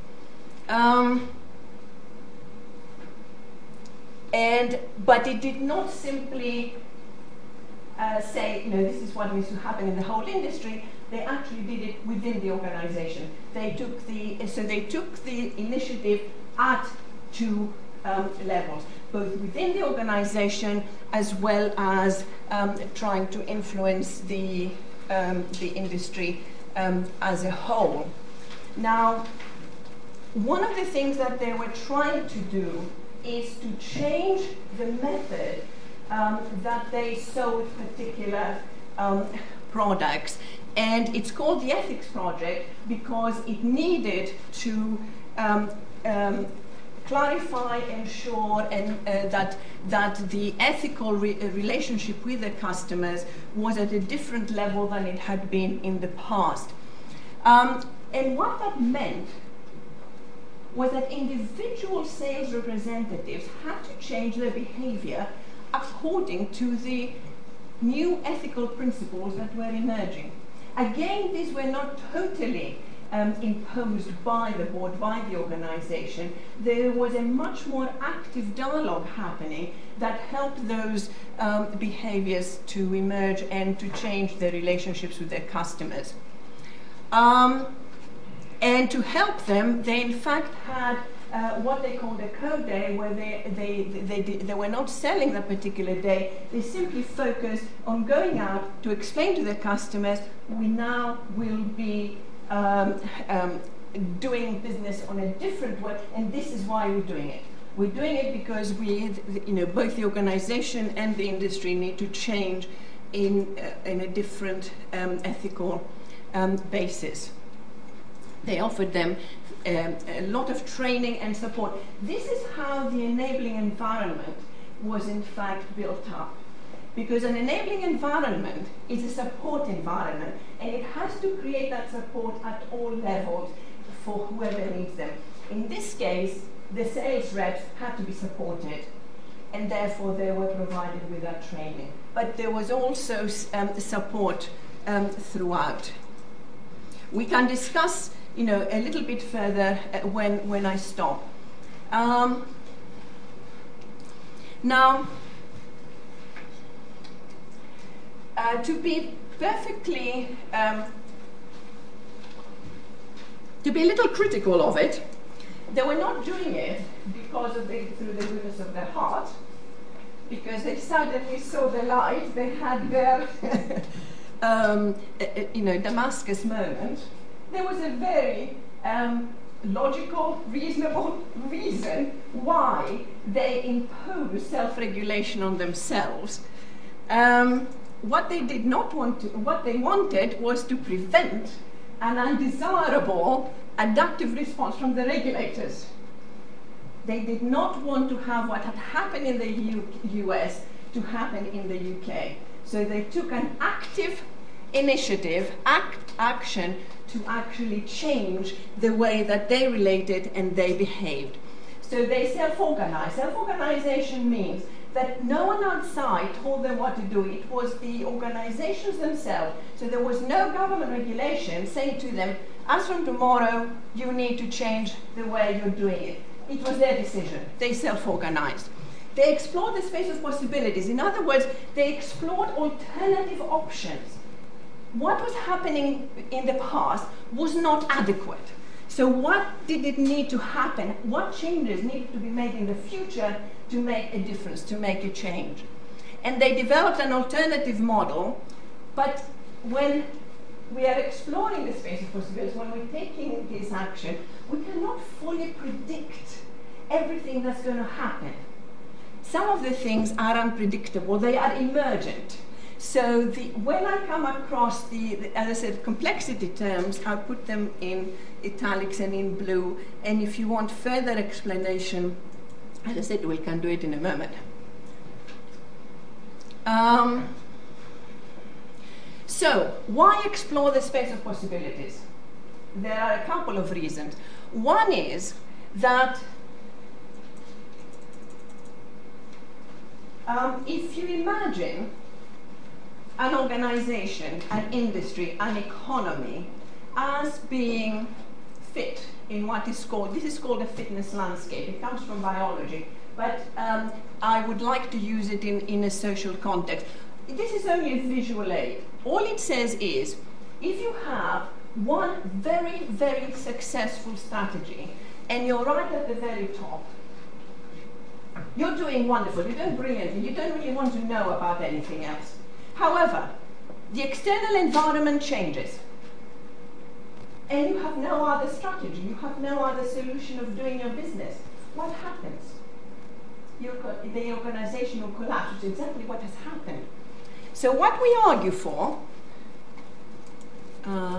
[SPEAKER 1] But it did not simply say, this is what needs to happen in the whole industry. They actually did it within the organization. They took the initiative at 2 levels, both within the organization as well as trying to influence the industry as a whole. Now, one of the things that they were trying to do is to change the method that they sold particular products. And it's called the Ethics Project because it needed to clarify, ensure, and that the ethical relationship with the customers was at a different level than it had been in the past. And what that meant was that individual sales representatives had to change their behavior according to the new ethical principles that were emerging. Again, these were not totally imposed by the board, by the organization. There was a much more active dialogue happening that helped those behaviors to emerge and to change their relationships with their customers. And to help them, they in fact had what they called a code day, where they were not selling that particular day. They simply focused on going out to explain to their customers, we now will be doing business on a different way, and this is why we're doing it. We're doing it because both the organization and the industry need to change in a different ethical basis. They offered them a lot of training and support. This is how the enabling environment was in fact built up. Because an enabling environment is a support environment, and it has to create that support at all levels for whoever needs them. In this case, the sales reps had to be supported, and therefore they were provided with that training. But there was also support throughout. We can discuss a little bit further when I stop. Now, to be perfectly, to be a little critical of it. They were not doing it because of through the goodness of their heart, because they suddenly saw the light. They had their, Damascus moment. There was a very logical, reasonable reason why they imposed self-regulation on themselves. What they did not want to, what they wanted was to prevent an undesirable adaptive response from the regulators. They did not want to have what had happened in the US to happen in the UK. So they took an active initiative, action to actually change the way that they related and they behaved. So they self-organized. Self-organization means that no one outside told them what to do. It was the organizations themselves. So there was no government regulation saying to them, as from tomorrow, you need to change the way you're doing it. It was their decision. They self-organized. They explored the space of possibilities. In other words, they explored alternative options. What was happening in the past was not adequate. So what did it need to happen? What changes needed to be made in the future to make a difference, to make a change? And they developed an alternative model, but when we are exploring the space of possibilities, when we're taking this action, we cannot fully predict everything that's going to happen. Some of the things are unpredictable, they are emergent. So when I come across as I said, complexity terms, I put them in italics and in blue, and if you want further explanation, as I said, we can do it in a moment. So, why explore the space of possibilities? There are a couple of reasons. One is that if you imagine an organization, an industry, an economy as being fit in what is called, this is called a fitness landscape. It comes from biology, but I would like to use it in a social context. This is only a visual aid. All it says is, if you have one very, very successful strategy and you're right at the very top, you're doing wonderful, you're doing brilliantly, you don't really want to know about anything else. However, the external environment changes and you have no other strategy, you have no other solution of doing your business. What happens? The organization will collapse, which is exactly what has happened. So what we argue for, I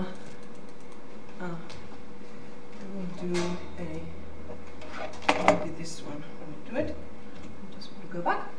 [SPEAKER 1] will do maybe this one, I will do it, just want to go back.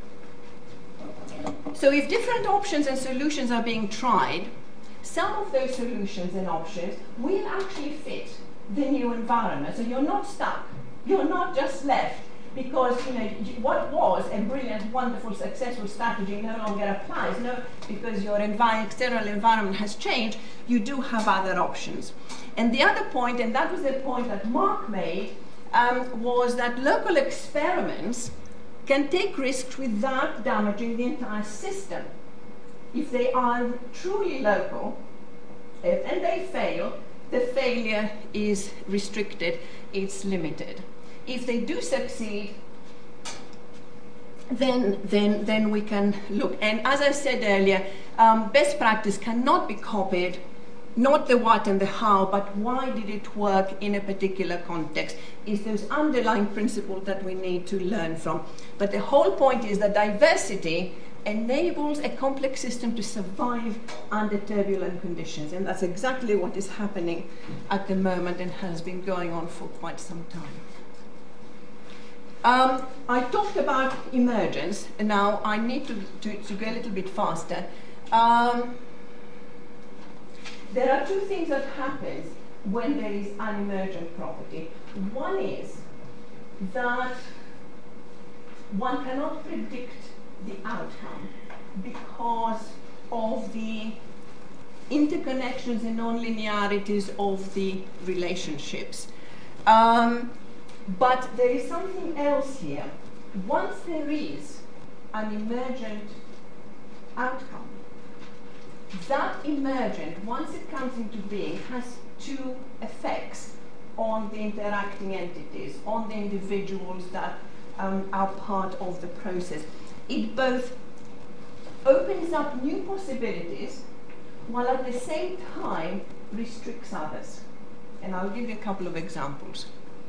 [SPEAKER 1] So if different options and solutions are being tried, some of those solutions and options will actually fit the new environment. So you're not stuck, you're not just left because what was a brilliant, wonderful, successful strategy no longer applies. No, because your external environment has changed, you do have other options. And the other point, and that was the point that Mark made, was that local experiments can take risks without damaging the entire system. If they are truly local and they fail, the failure is restricted, it's limited. If they do succeed, then we can look. And as I said earlier, best practice cannot be copied, not the what and the how, but why did it work in a particular context. It's those underlying principles that we need to learn from. But the whole point is that diversity enables a complex system to survive under turbulent conditions. And that's exactly what is happening at the moment and has been going on for quite some time. I talked about emergence, and now I need to go a little bit faster. There are two things that happen when there is an emergent property. One is that one cannot predict the outcome because of the interconnections and non-linearities of the relationships. But there is something else here. Once there is an emergent outcome, that emergent, once it comes into being, has two effects on the interacting entities, on the individuals that are part of the process. It both opens up new possibilities while at the same time restricts others. And I'll give you a couple of examples.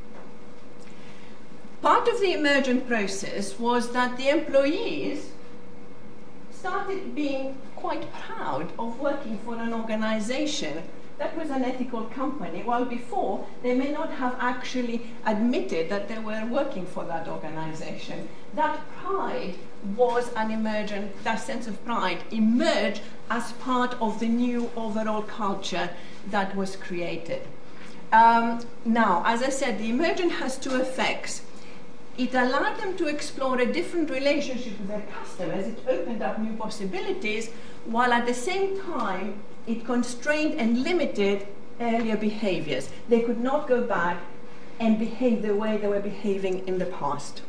[SPEAKER 1] Part of the emergent process was that the employees started being quite proud of working for an organization that was an ethical company, while before they may not have actually admitted that they were working for that organization. That pride was an emergent, that sense of pride emerged as part of the new overall culture that was created. Now, as I said, the emergent has two effects. It allowed them to explore a different relationship with their customers. It opened up new possibilities, while at the same time it constrained and limited earlier behaviors. They could not go back and behave the way they were behaving in the past.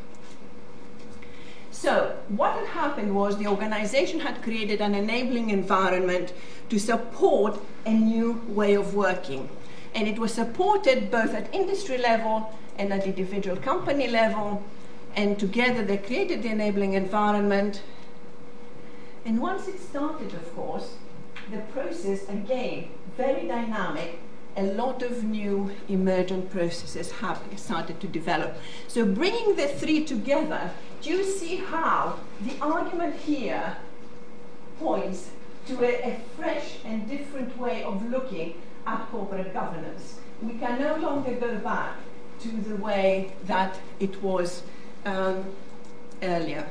[SPEAKER 1] So what had happened was the organization had created an enabling environment to support a new way of working. And it was supported both at industry level and at individual company level. And together they created the enabling environment. And once it started, of course, the process, again, very dynamic, a lot of new emergent processes have started to develop. So bringing the three together, do you see how the argument here points to a fresh and different way of looking at corporate governance? We can no longer go back to the way that it was earlier.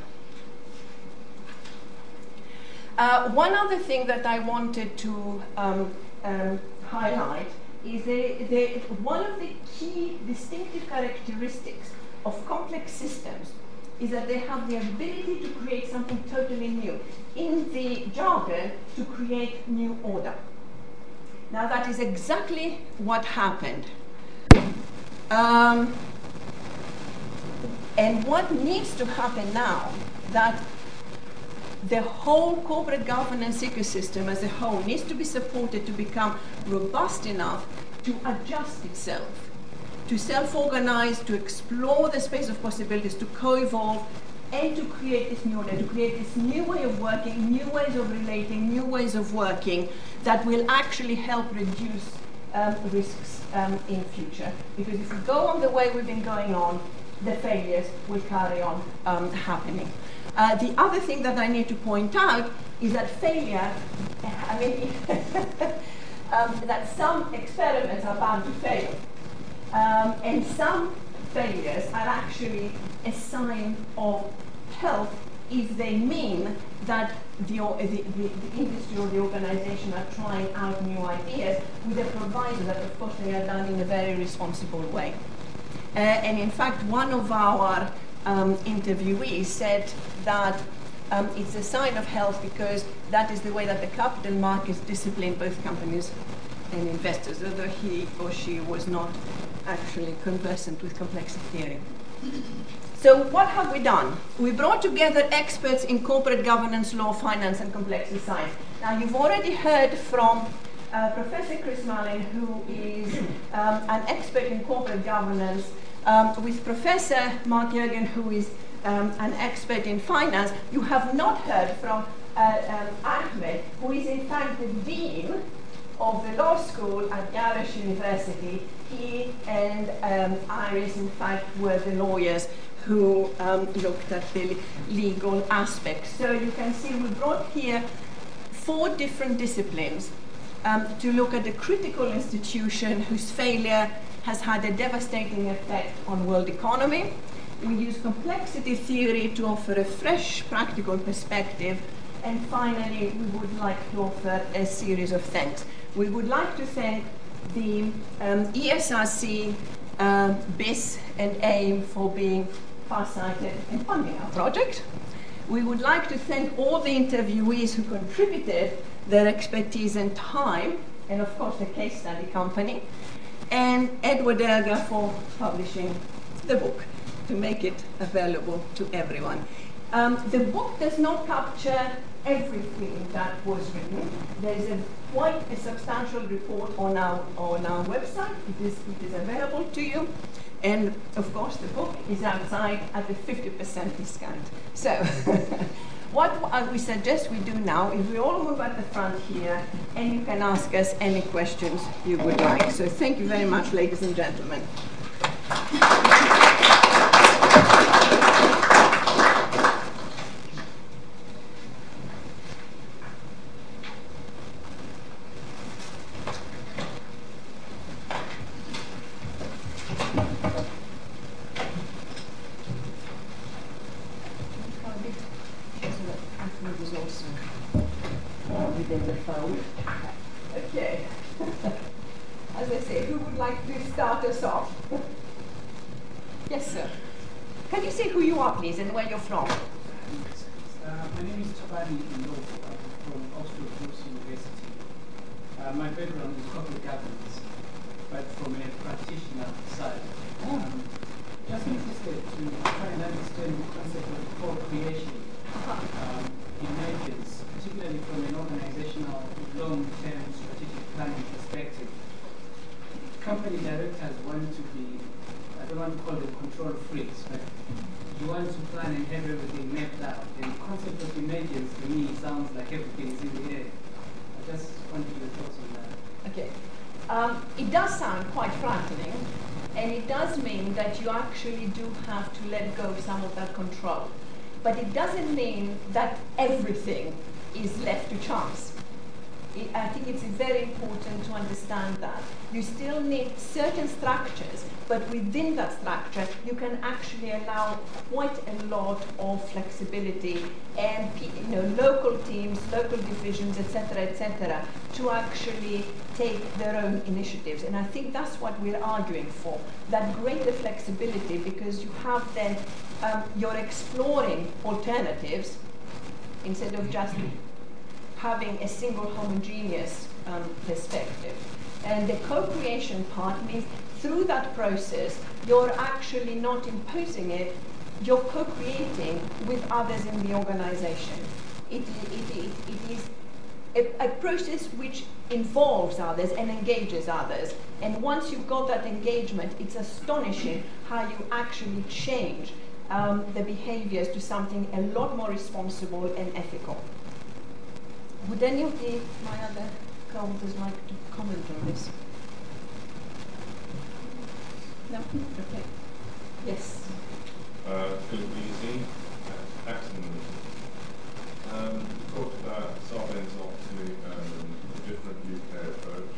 [SPEAKER 1] One other thing that I wanted to highlight is one of the key distinctive characteristics of complex systems is that they have the ability to create something totally new. In the jargon, to create new order. Now that is exactly what happened. And what needs to happen now, that the whole corporate governance ecosystem as a whole needs to be supported to become robust enough to adjust itself, to self-organize, to explore the space of possibilities, to co-evolve, and to create this new order, to create this new way of working, new ways of relating, new ways of working that will actually help reduce risks in future. Because if we go on the way we've been going on, the failures will carry on happening. The other thing that I need to point out is that failure, I mean, that some experiments are bound to fail. And some failures are actually a sign of health if they mean that the industry or the organization are trying out new ideas with a proviso that, of course, they are done in a very responsible way. And in fact, one of our interviewees said that it's a sign of health because that is the way that the capital markets discipline both companies and investors, although he or she was not actually conversant with complexity theory. So what have we done? We brought together experts in corporate governance, law, finance, and complexity science. Now, you've already heard from Professor Chris Mullin, who is an expert in corporate governance, with Professor Mark Juergen, who is an expert in finance. You have not heard from Ahmed, who is in fact the dean of the law school at Garrish University. He and Iris, in fact, were the lawyers who looked at the legal aspects. So you can see we brought here 4 different disciplines to look at the critical institution whose failure has had a devastating effect on world economy. We use complexity theory to offer a fresh, practical perspective. And finally, we would like to offer a series of thanks. We would like to thank the ESRC, BIS, and AIM for being farsighted and funding our project. We would like to thank all the interviewees who contributed their expertise and time, and of course the case study company, and Edward Elgar for publishing the book to make it available to everyone. The book does not capture everything that was written. There is quite a substantial report on our website. It is available to you. And of course, the book is outside at a 50% discount. So, what we suggest we do now is we all move at the front here, and you can ask us any questions you would like. So, thank you very much, ladies and gentlemen. Within the phone. Okay. As I say, who would like to start us off? Yes, sir. Can you say who you are, please, and where you're from?
[SPEAKER 5] My name is Tabani Ndogo. I'm from Oxford University. My background is corporate governance, but from a practitioner side. Just interested to try and understand the concept of co-creation in measures, particularly from an organizational long-term strategic planning perspective. Company directors want to be, I don't want to call them control freaks, but you want to plan and have everything mapped out. And the concept of emergence to me sounds like everything is in the air. I just wanted your thoughts on that.
[SPEAKER 1] Okay. It does sound quite frightening, and it does mean that you actually do have to let go of some of that control. But it doesn't mean that everything is left to chance. I think it's very important to understand that. You still need certain structures, but within that structure, you can actually allow quite a lot of flexibility and local teams, local divisions, etc., to actually take their own initiatives. And I think that's what we're arguing for, that greater flexibility, because you have then, you're exploring alternatives instead of just having a single homogeneous perspective. And the co-creation part means through that process, you're actually not imposing it, you're co-creating with others in the organization. It is a process which involves others and engages others. And once you've got that engagement, it's astonishing how you actually change the behaviors to something a lot more responsible and ethical. Would any of my other co-authors like to comment on this? No? Okay. Yes.
[SPEAKER 6] Philip Easy, Acton. You talked about Sarbanes-Oxley and a different UK approach.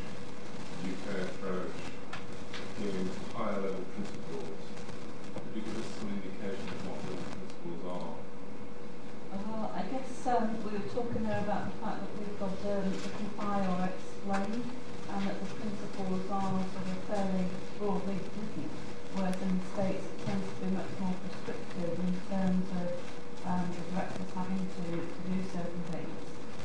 [SPEAKER 6] Appealing to higher level principles. Could you give us some indication of what those principles are?
[SPEAKER 4] I guess we were talking there about the fact that we've got the comply or explain, and that the principles are sort of fairly broadly written, whereas in the States it tends to be much more prescriptive in terms of the directors having to do certain things.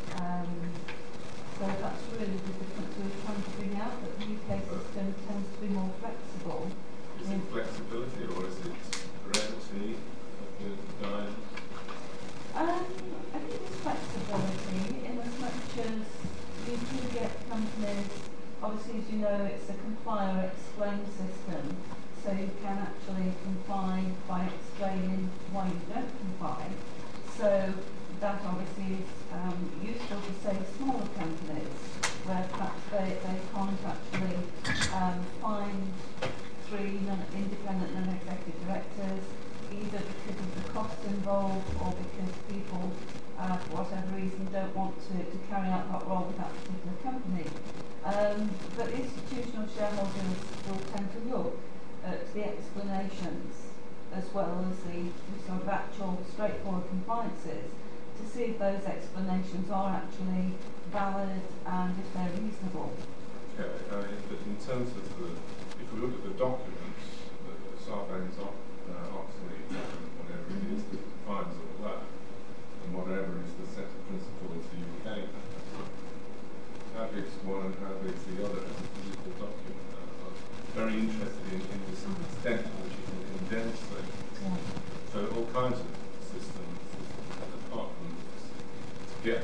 [SPEAKER 4] So that's really the difference we're trying to bring out, that the UK system tends to be more flexible.
[SPEAKER 6] Is it flexibility or is it brevity of the guide?
[SPEAKER 4] I think it's flexibility in as much as you do get companies, obviously as you know it's a comply or explain system, so you can actually comply by explaining why you don't comply. So that obviously is useful to say smaller companies where perhaps they can't actually find 3 independent non-executive directors, either because of the costs involved or because people, for whatever reason, don't want to carry out that role with that particular company. But institutional shareholders will tend to look at the explanations as well as the sort of actual straightforward compliances to see if those explanations are actually valid and if they're reasonable.
[SPEAKER 6] Okay, but in terms of if we look at the documents, the Sarbanes-Oxley, whatever it is that defines all that, and whatever is the set of principles the UK has, how big is one and how big is the other as a physical document? I'm very interested in this extent to which you can condense things. So all kinds of systems apart from this, to get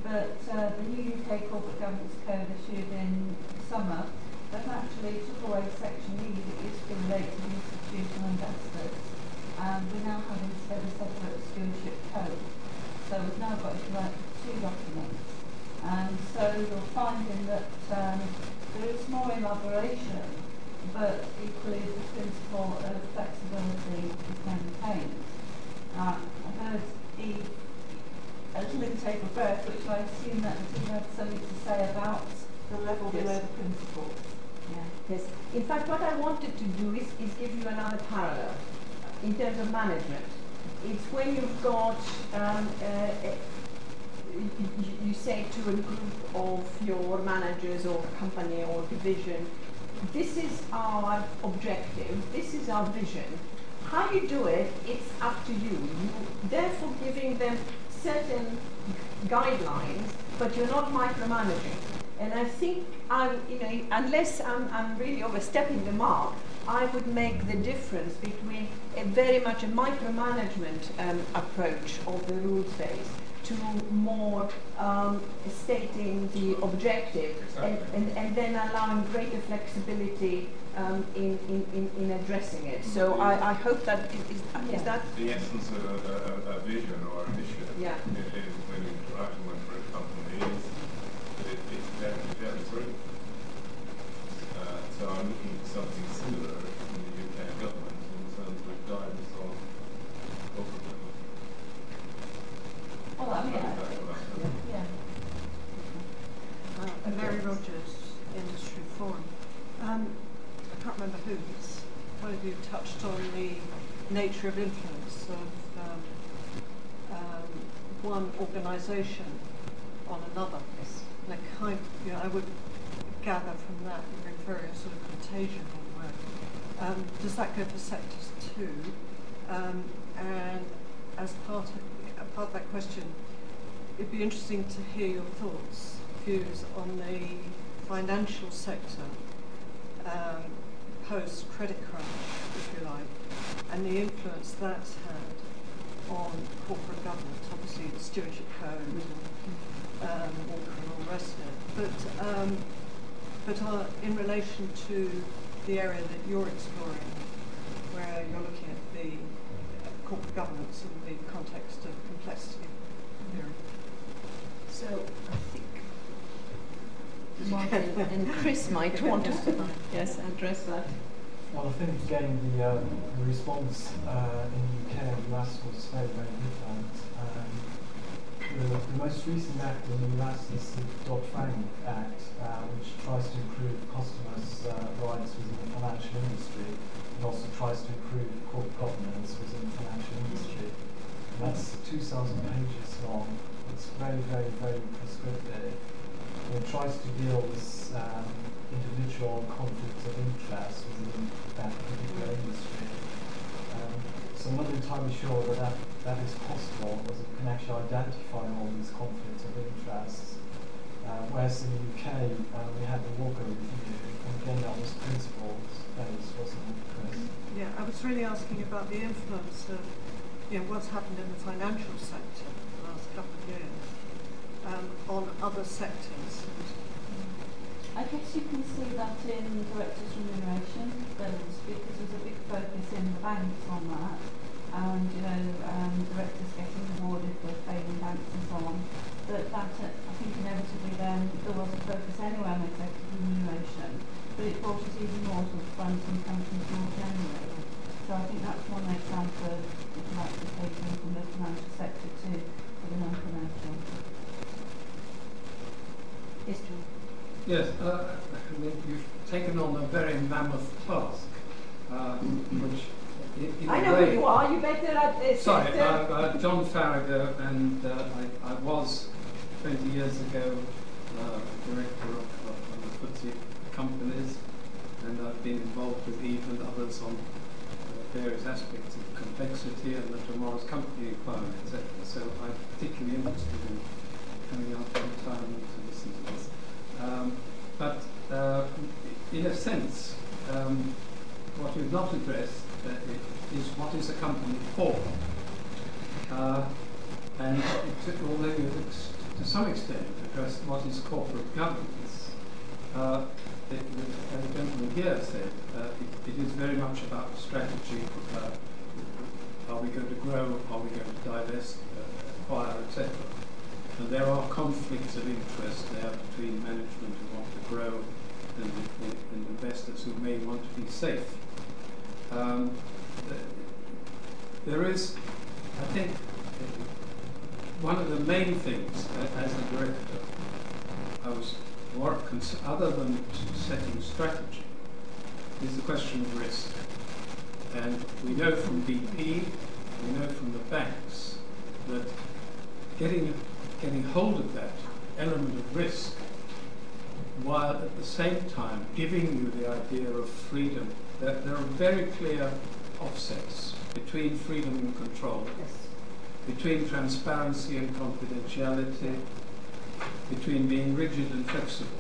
[SPEAKER 4] but the new UK Corporate Governance Code issued in summer that actually took away Section E that used to relate to the institutional investors, and we now have instead a separate stewardship code. So we've now got, if you like, two documents. And so you're finding that there is more elaboration, but equally the principle of flexibility is maintained. I heard Eve a little intake of breath, which I assume that you had something to say about the level below the principles.
[SPEAKER 1] Yeah. Yes. In fact, what I wanted to do is give you another parallel in terms of management. It's when you've got, you say to a group of your managers or company or division, this is our objective, this is our vision. How you do it, it's up to you. You're therefore giving them certain guidelines, but you're not micromanaging. And I think, unless I'm really overstepping the mark, I would make the difference between a very much a micromanagement approach of the rules phase to more stating the objective,
[SPEAKER 6] exactly.
[SPEAKER 1] and then allowing greater flexibility in addressing it. So I hope that is that
[SPEAKER 6] the essence of a vision or a mission.
[SPEAKER 1] Yeah.
[SPEAKER 6] Is when you write one for a company is that it's very true. So I'm looking for something similar from the UK government in terms of guidance on corporate government.
[SPEAKER 4] Well, I mean,
[SPEAKER 1] yeah.
[SPEAKER 7] Mary Rogers, Industry Forum. I can't remember who, one of you touched on the nature of influence of one organisation on another. Yes. And I would gather from that you're referring to sort of contagion almost. Does that go for sectors too? And as part of that question, it'd be interesting to hear your thoughts, views on the financial sector post-credit crunch, if you like, and the influence that's had on corporate governance, obviously the Stewardship Code, Walker and all the rest of it. But in relation to the area that you're exploring, where you're looking at the corporate governance in the context of complexity theory.
[SPEAKER 1] So I think Martin and Chris might want to address that.
[SPEAKER 2] Well, I think again the response in the UK and the US was very, very different. The most recent act in the US is the Dodd-Frank Act, which tries to improve customers' rights within the financial industry, and also tries to improve corporate governance within the financial industry. And that's 2,000 pages long. It's very, very, very prescriptive. It tries to deal with individual conflicts of interest within that particular industry. So I'm not entirely sure that is possible, because it can actually identify all these conflicts of interest. Whereas in the UK, we had the Walker Review, and again that was principles based, wasn't it, Chris?
[SPEAKER 7] Yeah, I was really asking about the influence of what's happened in the financial sector the last couple of years on other sectors.
[SPEAKER 4] I guess you can see that in directors' remuneration, because there's a big focus in the banks on that, and directors getting rewarded for failing banks and so on. But that, I think inevitably then, there was a focus anyway on executive remuneration, but it brought us even more to the front in companies more generally. So I think that's one example of, if you like, the taking from the financial sector to the non-financial. History.
[SPEAKER 8] Yes, you've taken on a very mammoth task, which
[SPEAKER 1] I know who you are, you better at this.
[SPEAKER 8] Sorry, John Farragher, and I was 20 years ago director of the FTSE companies, and I've been involved with Eve and others on various aspects of complexity and the tomorrow's company inquiry, etc. So I'm particularly interested in coming out from retirement to listen to this. But in a sense, what you've not addressed is what is a company for. And although you've to some extent, addressed what is corporate governance. As the gentleman here said, it is very much about strategy. Are we going to grow? Are we going to divest, acquire, etc.? And there are conflicts of interest there between management who want to grow and investors who may want to be safe. There is, I think, one of the main things as a director, I was more other than setting strategy, is the question of risk. And we know from BP, we know from the banks, that getting hold of that element of risk, while at the same time giving you the idea of freedom, that there are very clear offsets between freedom and control, between transparency and confidentiality, between being rigid and flexible.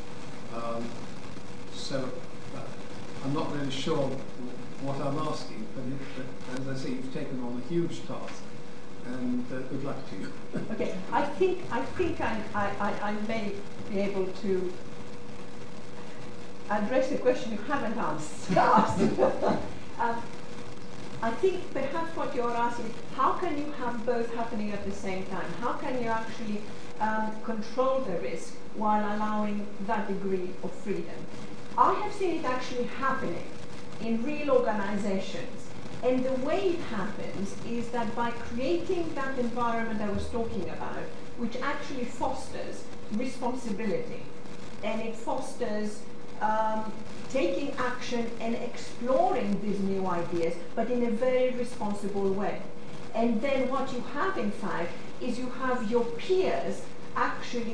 [SPEAKER 8] I'm not really sure what I'm asking, but as I say, you've taken on a huge task, and good luck to you.
[SPEAKER 1] Okay, I think I may be able to address the question you haven't asked. I think perhaps what you're asking is, how can you have both happening at the same time? How can you actually control the risk while allowing that degree of freedom? I have seen it actually happening in real organizations. And the way it happens is that by creating that environment I was talking about, which actually fosters responsibility, and it fosters taking action and exploring these new ideas, but in a very responsible way. And then what you have, in fact, is you have your peers actually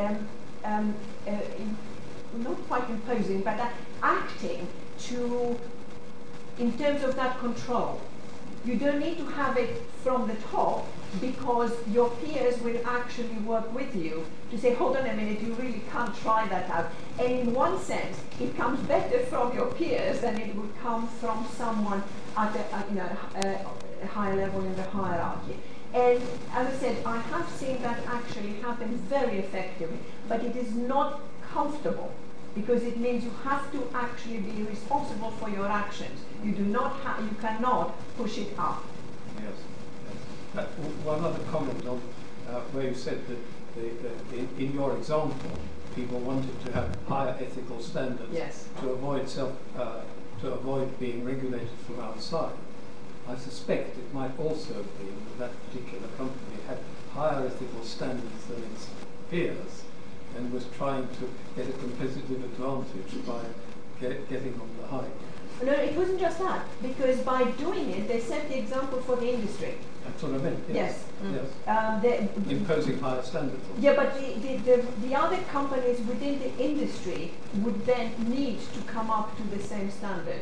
[SPEAKER 1] not quite imposing, but acting to, in terms of that control. You don't need to have it from the top, because your peers will actually work with you to say, hold on a minute, you really can't try that out. And in one sense, it comes better from your peers than it would come from someone at a higher level in the hierarchy. And as I said, I have seen that actually happen very effectively, but it is not comfortable, because it means you have to actually be responsible for your actions. You cannot push it up.
[SPEAKER 8] Yes. One other comment on where you said that in your example, people wanted to have higher ethical standards to avoid being regulated from outside. I suspect it might also be that particular company had higher ethical standards than its peers, and was trying to get a competitive advantage by getting on the high.
[SPEAKER 1] No, it wasn't just that, because by doing it, they set the example for the industry.
[SPEAKER 8] That's what I meant. Yes.
[SPEAKER 1] Yes.
[SPEAKER 8] Imposing higher standards.
[SPEAKER 1] Yeah, but the other companies within the industry would then need to come up to the same standard.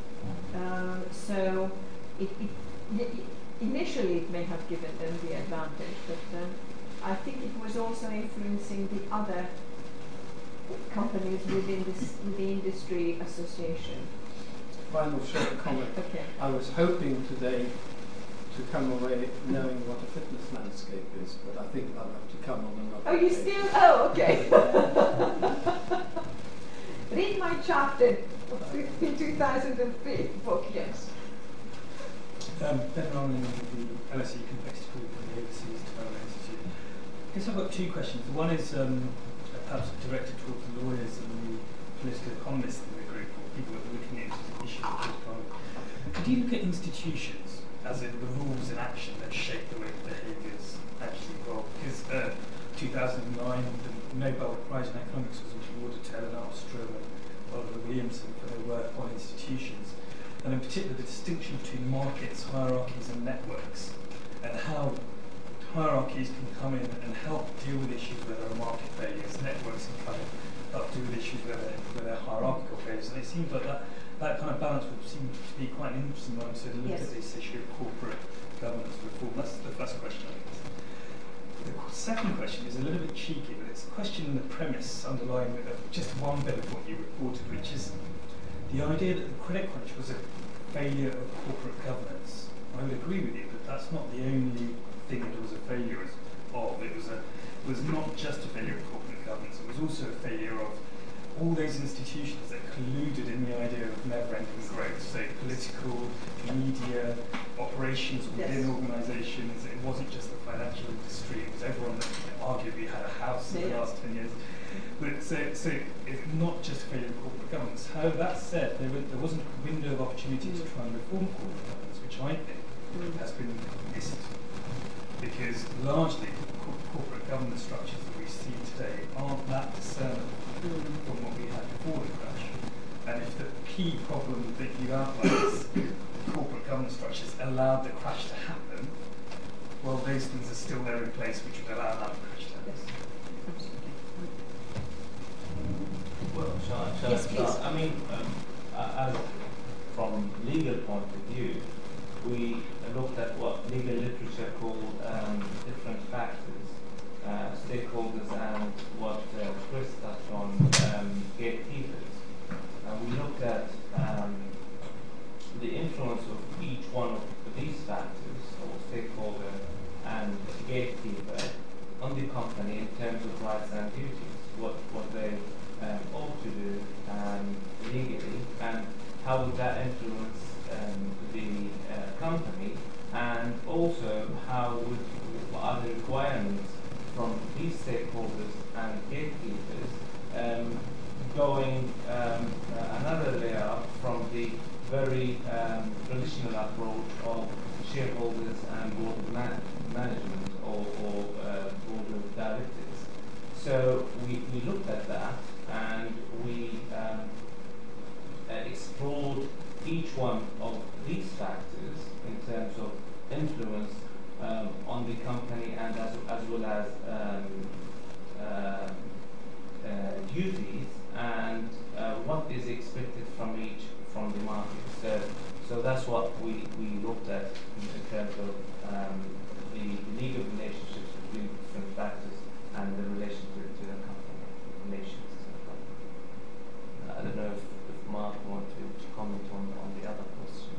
[SPEAKER 1] So initially it may have given them the advantage, but I think it was also influencing the other companies within the industry association.
[SPEAKER 8] Final short comment.
[SPEAKER 1] Okay.
[SPEAKER 8] I was hoping today to come away knowing what a fitness landscape is, but I think I'll have to come on another
[SPEAKER 1] Oh, you
[SPEAKER 8] day.
[SPEAKER 1] still? Oh, okay. Read my chapter in 2003 book, yes.
[SPEAKER 9] Ben Ronan with the LSE Complexity Group and the Overseas Development Institute. I guess I've got two questions. One is perhaps directed towards the lawyers and the political economists in the group, or people that are looking at issues of political economy. Do you look at institutions as in the rules in action that shape the way behaviours actually evolve? Because 2009, the Nobel Prize in Economics was awarded to Ellen Ostrom and Oliver Williamson for their work on institutions, and in particular the distinction between markets, hierarchies and networks, and how hierarchies can come in and help deal with issues where there are market failures, networks can come in and help deal with issues where there are hierarchical failures. And it seems like that kind of balance would seem to be quite an interesting one to look at this issue of corporate governance reform. That's the first question, I guess. The second question is a little bit cheeky, but it's a question in the premise underlying just one bit of what you reported, which is the idea that the credit crunch was a failure of corporate governance. I would agree with you, but that's not the only thing it was a failure of. It was was not just a failure of corporate governance, it was also a failure of all those institutions that colluded in the idea of never-ending growth, so political, media, operations within organisations. It wasn't just the financial industry, it was everyone that arguably had a house in the last 10 years. But so it's not just a failure of corporate governance. However, that said, there wasn't a window of opportunity to try and reform corporate governance, which I think has been missed. Because largely, corporate governance structures that we see today aren't that discernible from what we had before the crash. And if the key problem that you outlined is corporate governance structures allowed the crash to happen, well, those things are still there in place which would allow that crash to happen.
[SPEAKER 3] Well, shall I start? I mean, from legal point of view, we looked at what legal literature called different factors, stakeholders, and what Chris touched on, gatekeepers. And we looked at the influence of each one of these factors, or stakeholder and gatekeeper, on the company in terms of rights and duties, what they ought to do legally, and how would that influence the company, and also what are the requirements from these stakeholders and gatekeepers, going another layer up from the very traditional approach of shareholders and board of management or board of directors. So we looked at that, and we explored each one of these factors in terms of influence on the company, and as well as duties, and what is expected from the market. So that's what we looked at in terms of the legal relationships between different factors and the relationship to the company relations. I don't know if Mark wanted to comment on the other question.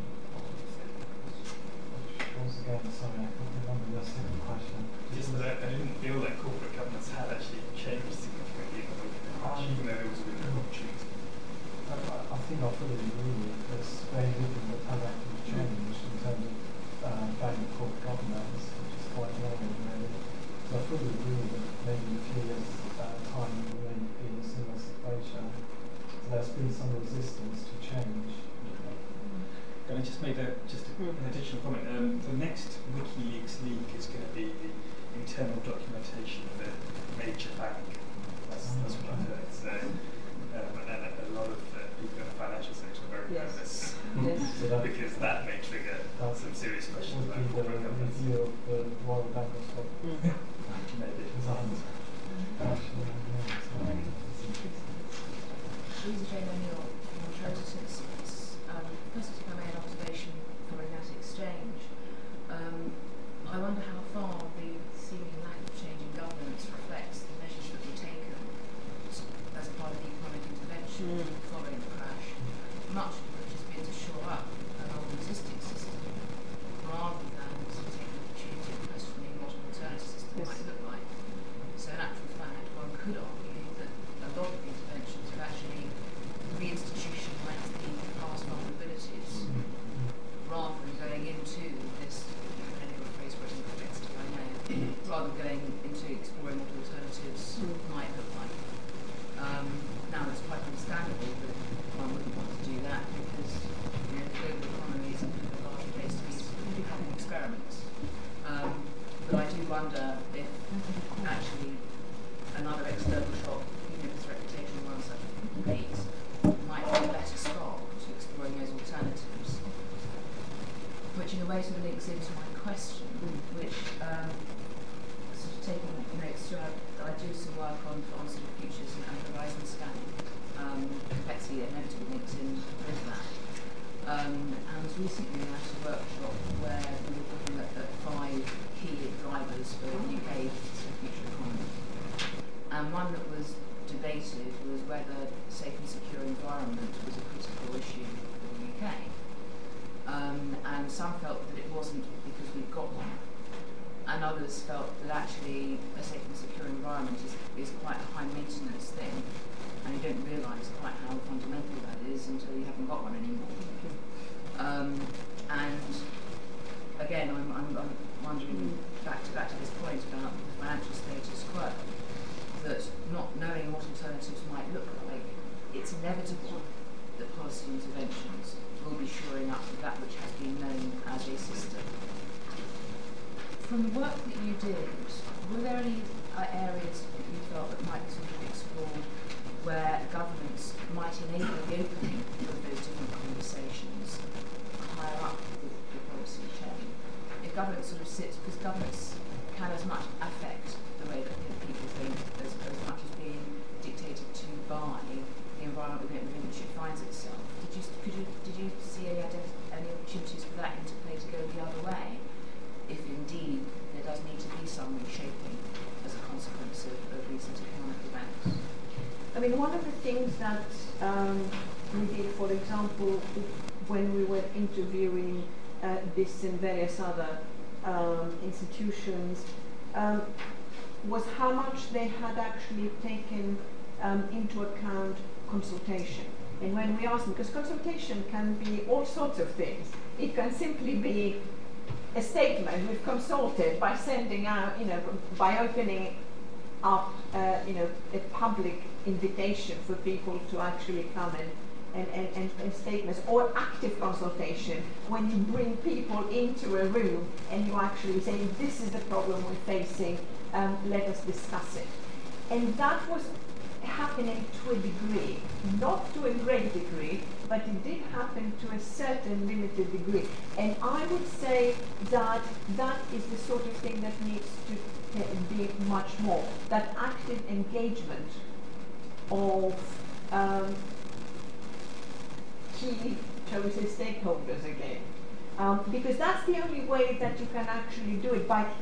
[SPEAKER 2] Once again, sorry, I can't remember your second question.
[SPEAKER 9] Just that I didn't feel that corporate governance had actually changed significantly in the wake of the crash, even though there was a window of opportunity.
[SPEAKER 2] I think I fully agree with you. There's very little that has actually changed in terms of bank corporate governance, which is quite normal, really. So I fully agree that maybe in a few years time we may be in a similar situation. So there's been some resistance to change.
[SPEAKER 9] And I just made an additional comment. The next WikiLeaks leak is going to be the internal documentation of a major bank. That's what I've heard. So, and a lot of people in the financial sector are very nervous because that may trigger some serious questions about corporate governance.
[SPEAKER 2] Review of the Royal Bank of Scotland.
[SPEAKER 9] Maybe.
[SPEAKER 10] Lisa Jane O'Neill from Treasury Assistance. First, if I may, an observation following that exchange. I wonder how far the seeming lack of change in governance reflects the measures that were taken as part of the economic intervention following the crash, much of which has been to shore up an old existing system, rather than to take an opportunity of questioning what an alternative system might look like. So in actual fact, one could argue that a lot of the interventions have actually reinstitutionalised the past vulnerabilities, rather than going into this, depending on the phrase for it in complexity, I know, rather than going into exploring what alternatives might look like. Now, it's quite understandable that one wouldn't want to do that because the global economy is a large place to be having experiments. But I do wonder if actually another external shock, even if its reputation runs such a complete, might be a better start to exploring those alternatives. Which in a way sort of links into my question, which sort of taking notes through, I do some work on sort of futures and horizon scanning. Complexity inevitably links in with that. And recently we had a workshop where we were looking at 5 key drivers for the UK future economy. And one that was debated was whether safe and secure environment was a critical issue for the UK. And some felt that it wasn't because we've got one. And others felt that actually a safe and secure environment
[SPEAKER 11] environment is quite a high maintenance thing, and you don't realise quite how fundamental that is until you haven't got one anymore. And again, I'm wondering back to this point about the financial status quo, that not knowing what alternatives might look like, it's inevitable that policy interventions will be shoring up that which has been known as a system. From the work that you did, were there any areas that you felt that might be sort of explored where governments might enable the opening of those different conversations higher up the policy chain? If governments sort of sit, because governments can as much affect the way that people think as much as being dictated to by the environment within which it finds itself. Did you see any opportunities for that interplay to go the other way, if indeed there does need to be some reshaping as a consequence of recent economic events?
[SPEAKER 1] I mean, one of the things that we did, for example, when we were interviewing this and various other institutions, was how much they had actually taken into account consultation. And when we asked them, because consultation can be all sorts of things. It can simply be a statement we've consulted by sending out, by opening up, a public invitation for people to actually come and statements, or active consultation, when you bring people into a room and you actually say, this is the problem we're facing, let us discuss it. And that was happening to a degree, not to a great degree, but it did happen to a certain limited degree. And I would say that that is the sort of thing that needs to be much more, that active engagement of key, shall we say, stakeholders again. Because that's the only way that you can actually do it, by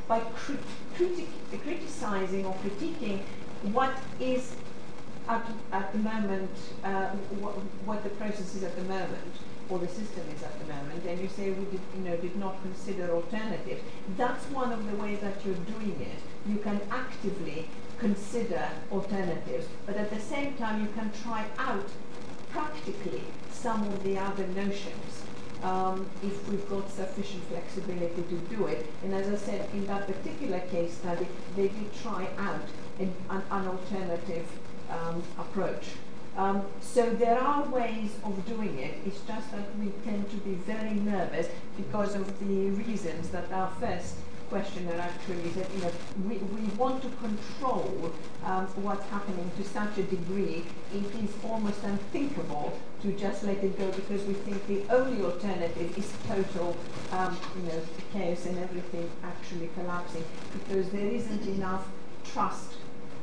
[SPEAKER 1] criticizing or critiquing what is at the moment, what the process is at the moment, or the system is at the moment, and you say we did not consider alternatives. That's one of the ways that you're doing it. You can actively consider alternatives, but at the same time you can try out practically some of the other notions, if we've got sufficient flexibility to do it. And as I said, in that particular case study, they did try out an alternative approach. So there are ways of doing it. It's just that we tend to be very nervous because of the reasons that our first questioner actually said, we want to control what's happening to such a degree, it is almost unthinkable to just let it go, because we think the only alternative is total chaos and everything actually collapsing, because there isn't enough trust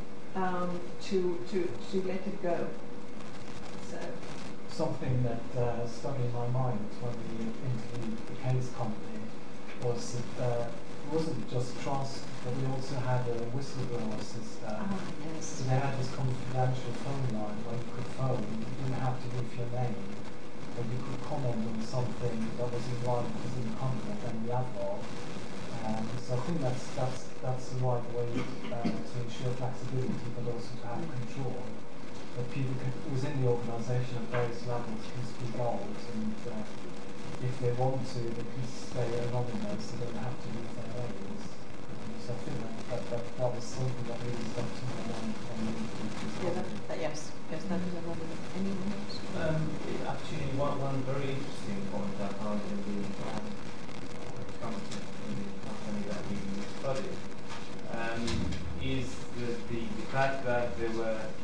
[SPEAKER 1] to let it go. So
[SPEAKER 2] something that stuck in my mind when we interviewed the case company was that it wasn't just trust, but we also had a whistleblower system.
[SPEAKER 1] Yes.
[SPEAKER 2] So they had this confidential phone line where you could phone, you didn't have to give your name, but you could comment on something that was in line with the content and the advert. So I think that's the right way to ensure flexibility, but also to have control. That people within the organisation at various levels can speak out, and if they want to, they can stay anonymous. They don't have to use their names. So I think that was something that really stuck to my mind from the interview.
[SPEAKER 1] Yes, that is another. Anyone else?
[SPEAKER 3] Actually, one very interesting point I found in the company that we studied is the fact that there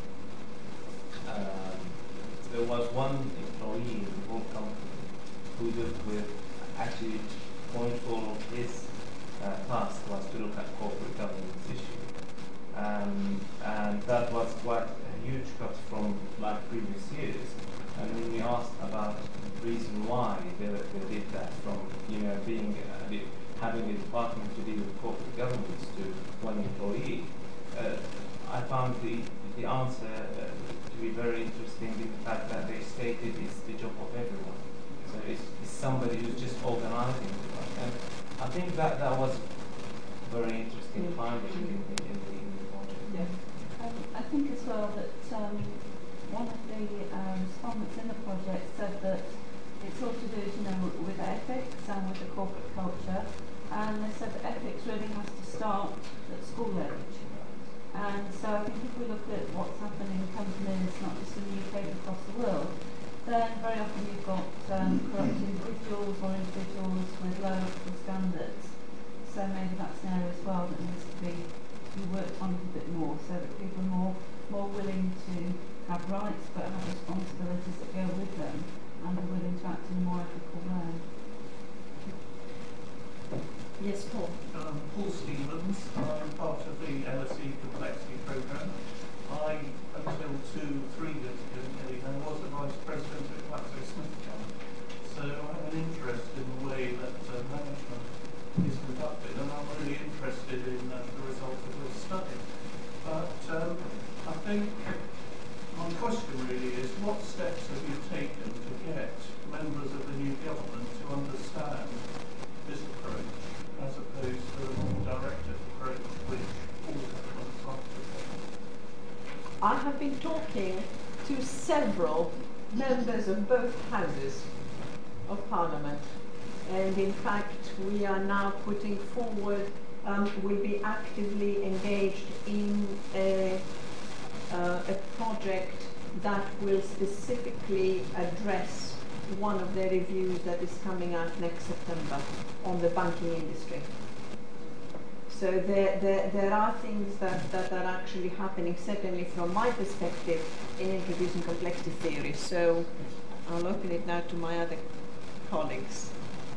[SPEAKER 3] was one employee in the whole company who looked with, actually, point all of his task was to look at corporate governance issues. And that was quite a huge cut from like previous years. And when we asked about the reason why they did that, from being having a department to deal with corporate governance to one employee, I found the answer to be very interesting in the fact that they stated it's the job of everyone. So it's somebody who's just organizing the work. And I think that was very interesting finding in the project.
[SPEAKER 1] Yeah.
[SPEAKER 4] well that one of the respondents in the project said that it's all to do, with ethics and with the corporate culture, and they said that ethics really has to start at school age. And so I think if we look at what's happening in companies, not just in the UK but across the world, then very often you've got corrupt individuals or individuals with low ethical standards. So maybe that's an area as well that needs to be worked on a little bit more, so that people are more willing to have rights but have responsibilities that go with them, and are willing to act in a more ethical way.
[SPEAKER 10] Yes, Paul.
[SPEAKER 12] Paul Stevens. I'm part of the LSE Complexity Programme. I, until 2-3 years ago, nearly now, was the Vice President at GlaxoSmithKline. So I have an interest in the way that management is conducted, and I'm really interested in the result of your study. But I think my question really is, what steps have you taken to get members of the new government to understand this approach, as opposed to the more directed approach which all governments like to follow?
[SPEAKER 1] I have been talking to several members of both houses of Parliament, and in fact we are now putting forward, will be actively engaged in a project that will specifically address one of the reviews that is coming out next September on the banking industry. So there are things that are actually happening, certainly from my perspective, in introducing complexity theory. So I'll open it now to my other colleagues.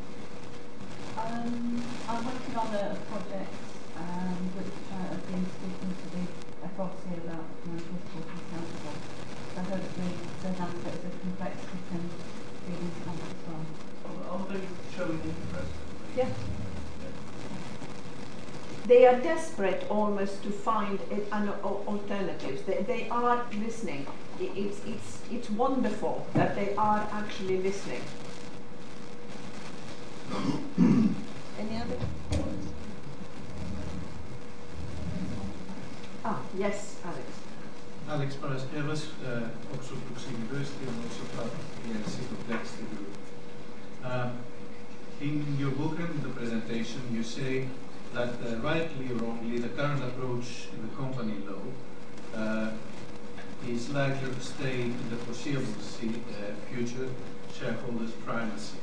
[SPEAKER 4] I'm working on a project which I've been speaking to the FRC about when I was talking council. So hopefully certain aspects of complexity can be into as well.
[SPEAKER 12] Are they showing interest?
[SPEAKER 1] Yeah. They are desperate almost to find alternatives. They are listening. It's wonderful that they are actually listening. Any other points? Yes, Alex.
[SPEAKER 13] Alex Paraskelis, Oxford Brookes University, and also part of the LSE Complexity Group. In your book and in the presentation, you say that rightly or wrongly, the current approach in the company law is likely to stay in the foreseeable future shareholders' primacy.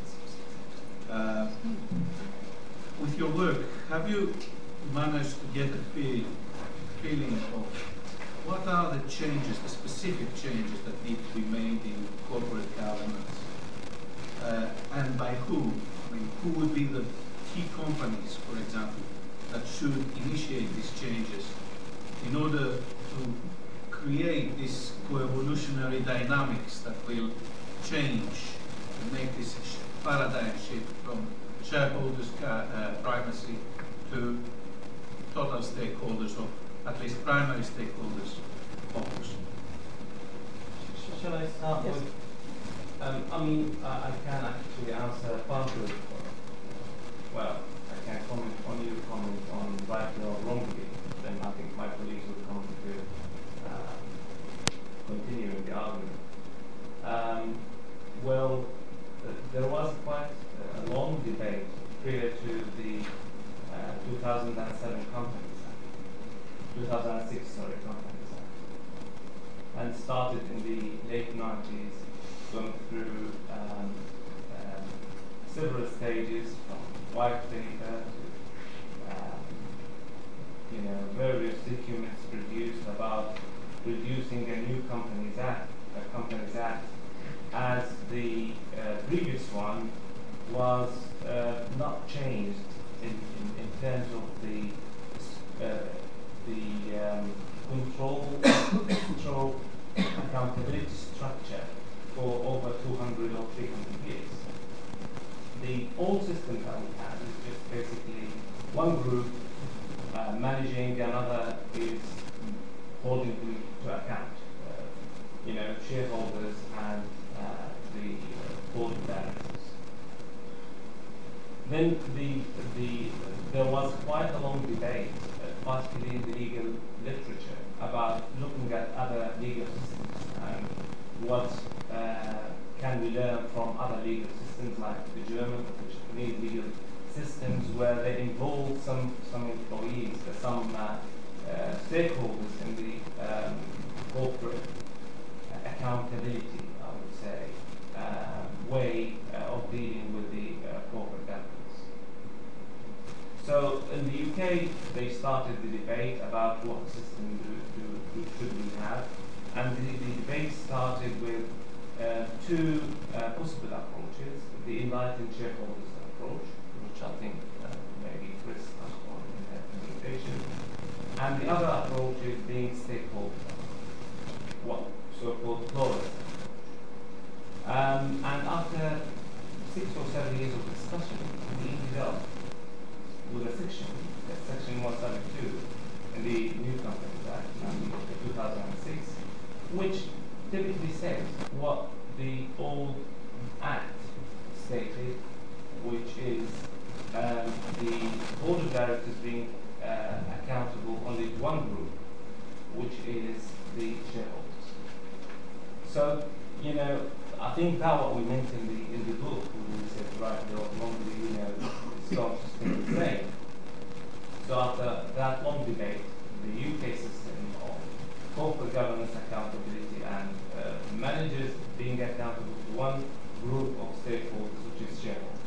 [SPEAKER 13] With your work, have you managed to get a feeling of what are the changes, the specific changes that need to be made in corporate governance, and by who? I mean, who would be the key companies, for example, that should initiate these changes in order to create this co-evolutionary dynamics that will change and make this paradigm shift from shareholders' primacy to total stakeholders, or at least primary stakeholders' focus?
[SPEAKER 3] Shall I start with? I can actually answer part of it. Well, I can comment on rightly or wrongly. Then I think my colleagues will come to continuing the argument. There was quite a long debate prior to the 2007 Companies Act, 2006, Companies Act, and started in the late 90s, going through several stages from white paper to various documents produced about producing a new Companies Act, as the previous one was not changed in terms of the control accountability structure for over 200 or 300 years. The old system that we had is just basically one group managing, another is holding to account. Shareholders and the board of directors. Then there was quite a long debate, particularly in the legal literature, about looking at other legal systems like the German or the Japanese legal systems, where they involve some employees, some stakeholders in the corporate accountability, I would say, way of dealing with the corporate governance. So in the UK, they started the debate about what system should we have, and the debate started with two possible approaches: the enlightened shareholders approach, which I think maybe Chris touched on in her presentation, and the other approach is being stakeholder approach, what so-called pluralist approach. And after 6 or 7 years of discussion, we ended up with a section 172 in the New Companies Act, 2006, which typically says what the old Act stated, which is the board of directors being accountable only to one group, which is the shareholders. So, you know, I think that's what we meant in the book when we said, right, normally, you know, it's not just going to be the same. So after that long debate, the UK system of corporate governance accountability and managers being accountable to one group of stakeholders, which is shareholders.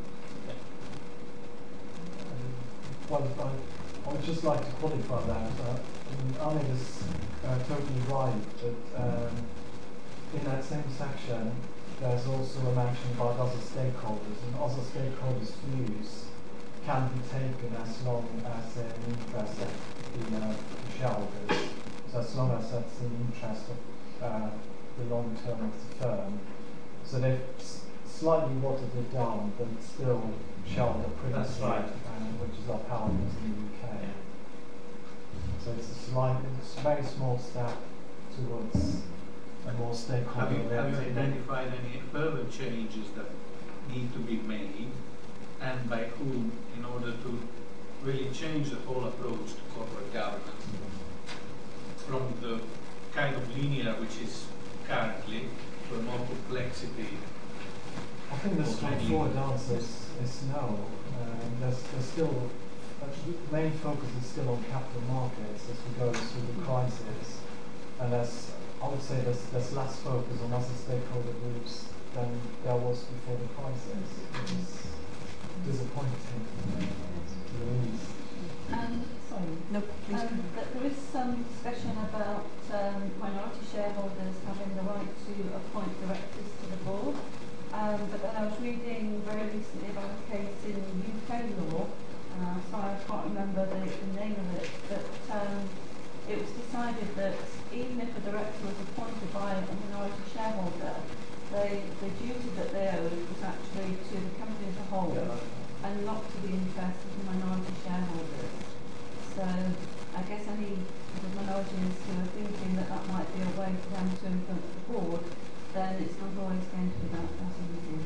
[SPEAKER 2] Well, I would just like to qualify that. Ahmed is totally right that in that same section there's also a mention about other stakeholders, and other stakeholders' views can be taken as long as they're in interest of the shareholders, so as long as that's in the interest of the long term of the firm. So they've slightly watered it down, but still shareholder privacy, which is upheld in the UK. So it's a very small step towards a more stakeholder.
[SPEAKER 13] Have you identified any further changes that need to be made, and by whom, in order to really change the whole approach to corporate governance from the kind of linear which is currently to a more complexity?
[SPEAKER 2] I think the straightforward answer is no. There's still, the main focus is still on capital markets as we go through the crisis, and I would say there's less focus on other stakeholder groups than there was before the crisis, which is disappointing, to the least.
[SPEAKER 4] Sorry.
[SPEAKER 7] No, please.
[SPEAKER 4] There is some discussion about minority shareholders having the right to appoint directors to the board. But then I was reading very recently about a case in UK law, sorry I can't remember the name of it, but it was decided that even if a director was appointed by a minority shareholder, the duty that they owed was actually to the company as a whole, and not to the interests of the minority shareholders. So I guess any minorities who are thinking that might be a way for them to influence the board, then it's not always going to be that easy.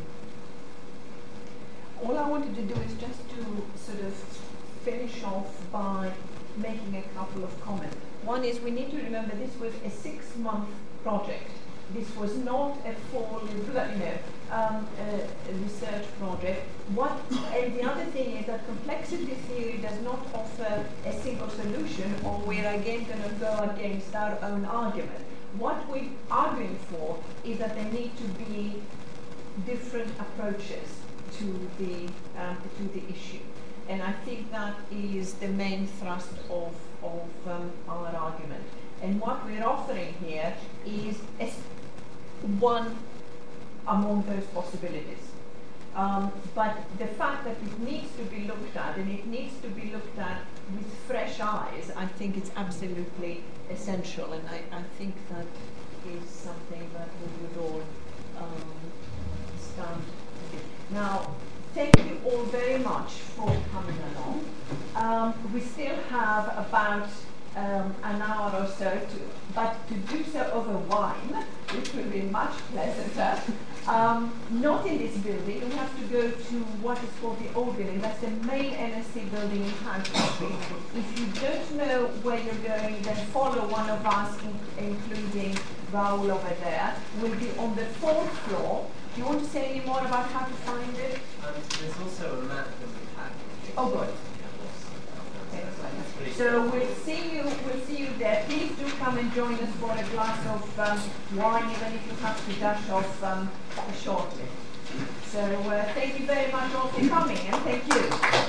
[SPEAKER 1] All I wanted to do is just to sort of finish off by making a couple of comments. One is we need to remember this was a 6-month project. This was not a full, research project. And the other thing is that complexity theory does not offer a single solution, or we're again going to go against our own argument. What we're arguing for is that there need to be different approaches to the issue, and I think that is the main thrust of our argument. And what we're offering here is one among those possibilities. But the fact that it needs to be looked at, and it needs to be looked at with fresh eyes, I think it's absolutely essential, and I think that is something that we would all stand with. Now, thank you all very much for coming along. We still have about an hour or so, but to do so over wine, which will be much pleasanter. Not in this building. We have to go to what is called the old building. That's the main NSC building in Hampshire. If you don't know where you're going, then follow one of us, including Raoul over there. We'll be on the 4th floor. Do you want to say any more about how to find it?
[SPEAKER 14] There's also a map in the pack.
[SPEAKER 1] Oh, good. Excellent. So we'll see you there. Please do come and join us for a glass of wine, even if you have to dash off shortly. So thank you very much all for coming, and thank you.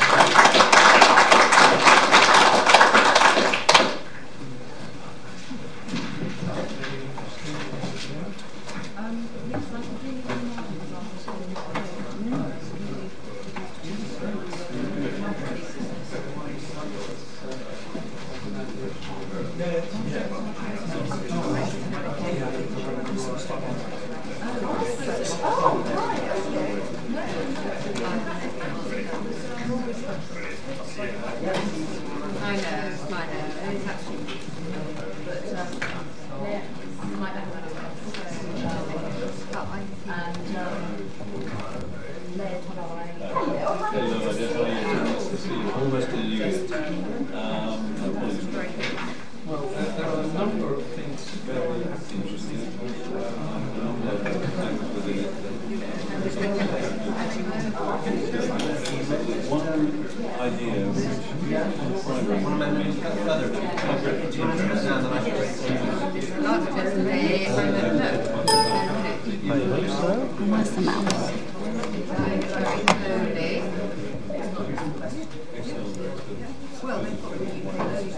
[SPEAKER 11] I know, it's actually, but yeah, you might have another one. And led by.
[SPEAKER 15] Hello, I just wanted to see almost a year. Well, there are a number of things very interesting. One idea which
[SPEAKER 16] Where's the mouse?
[SPEAKER 11] Well, they've got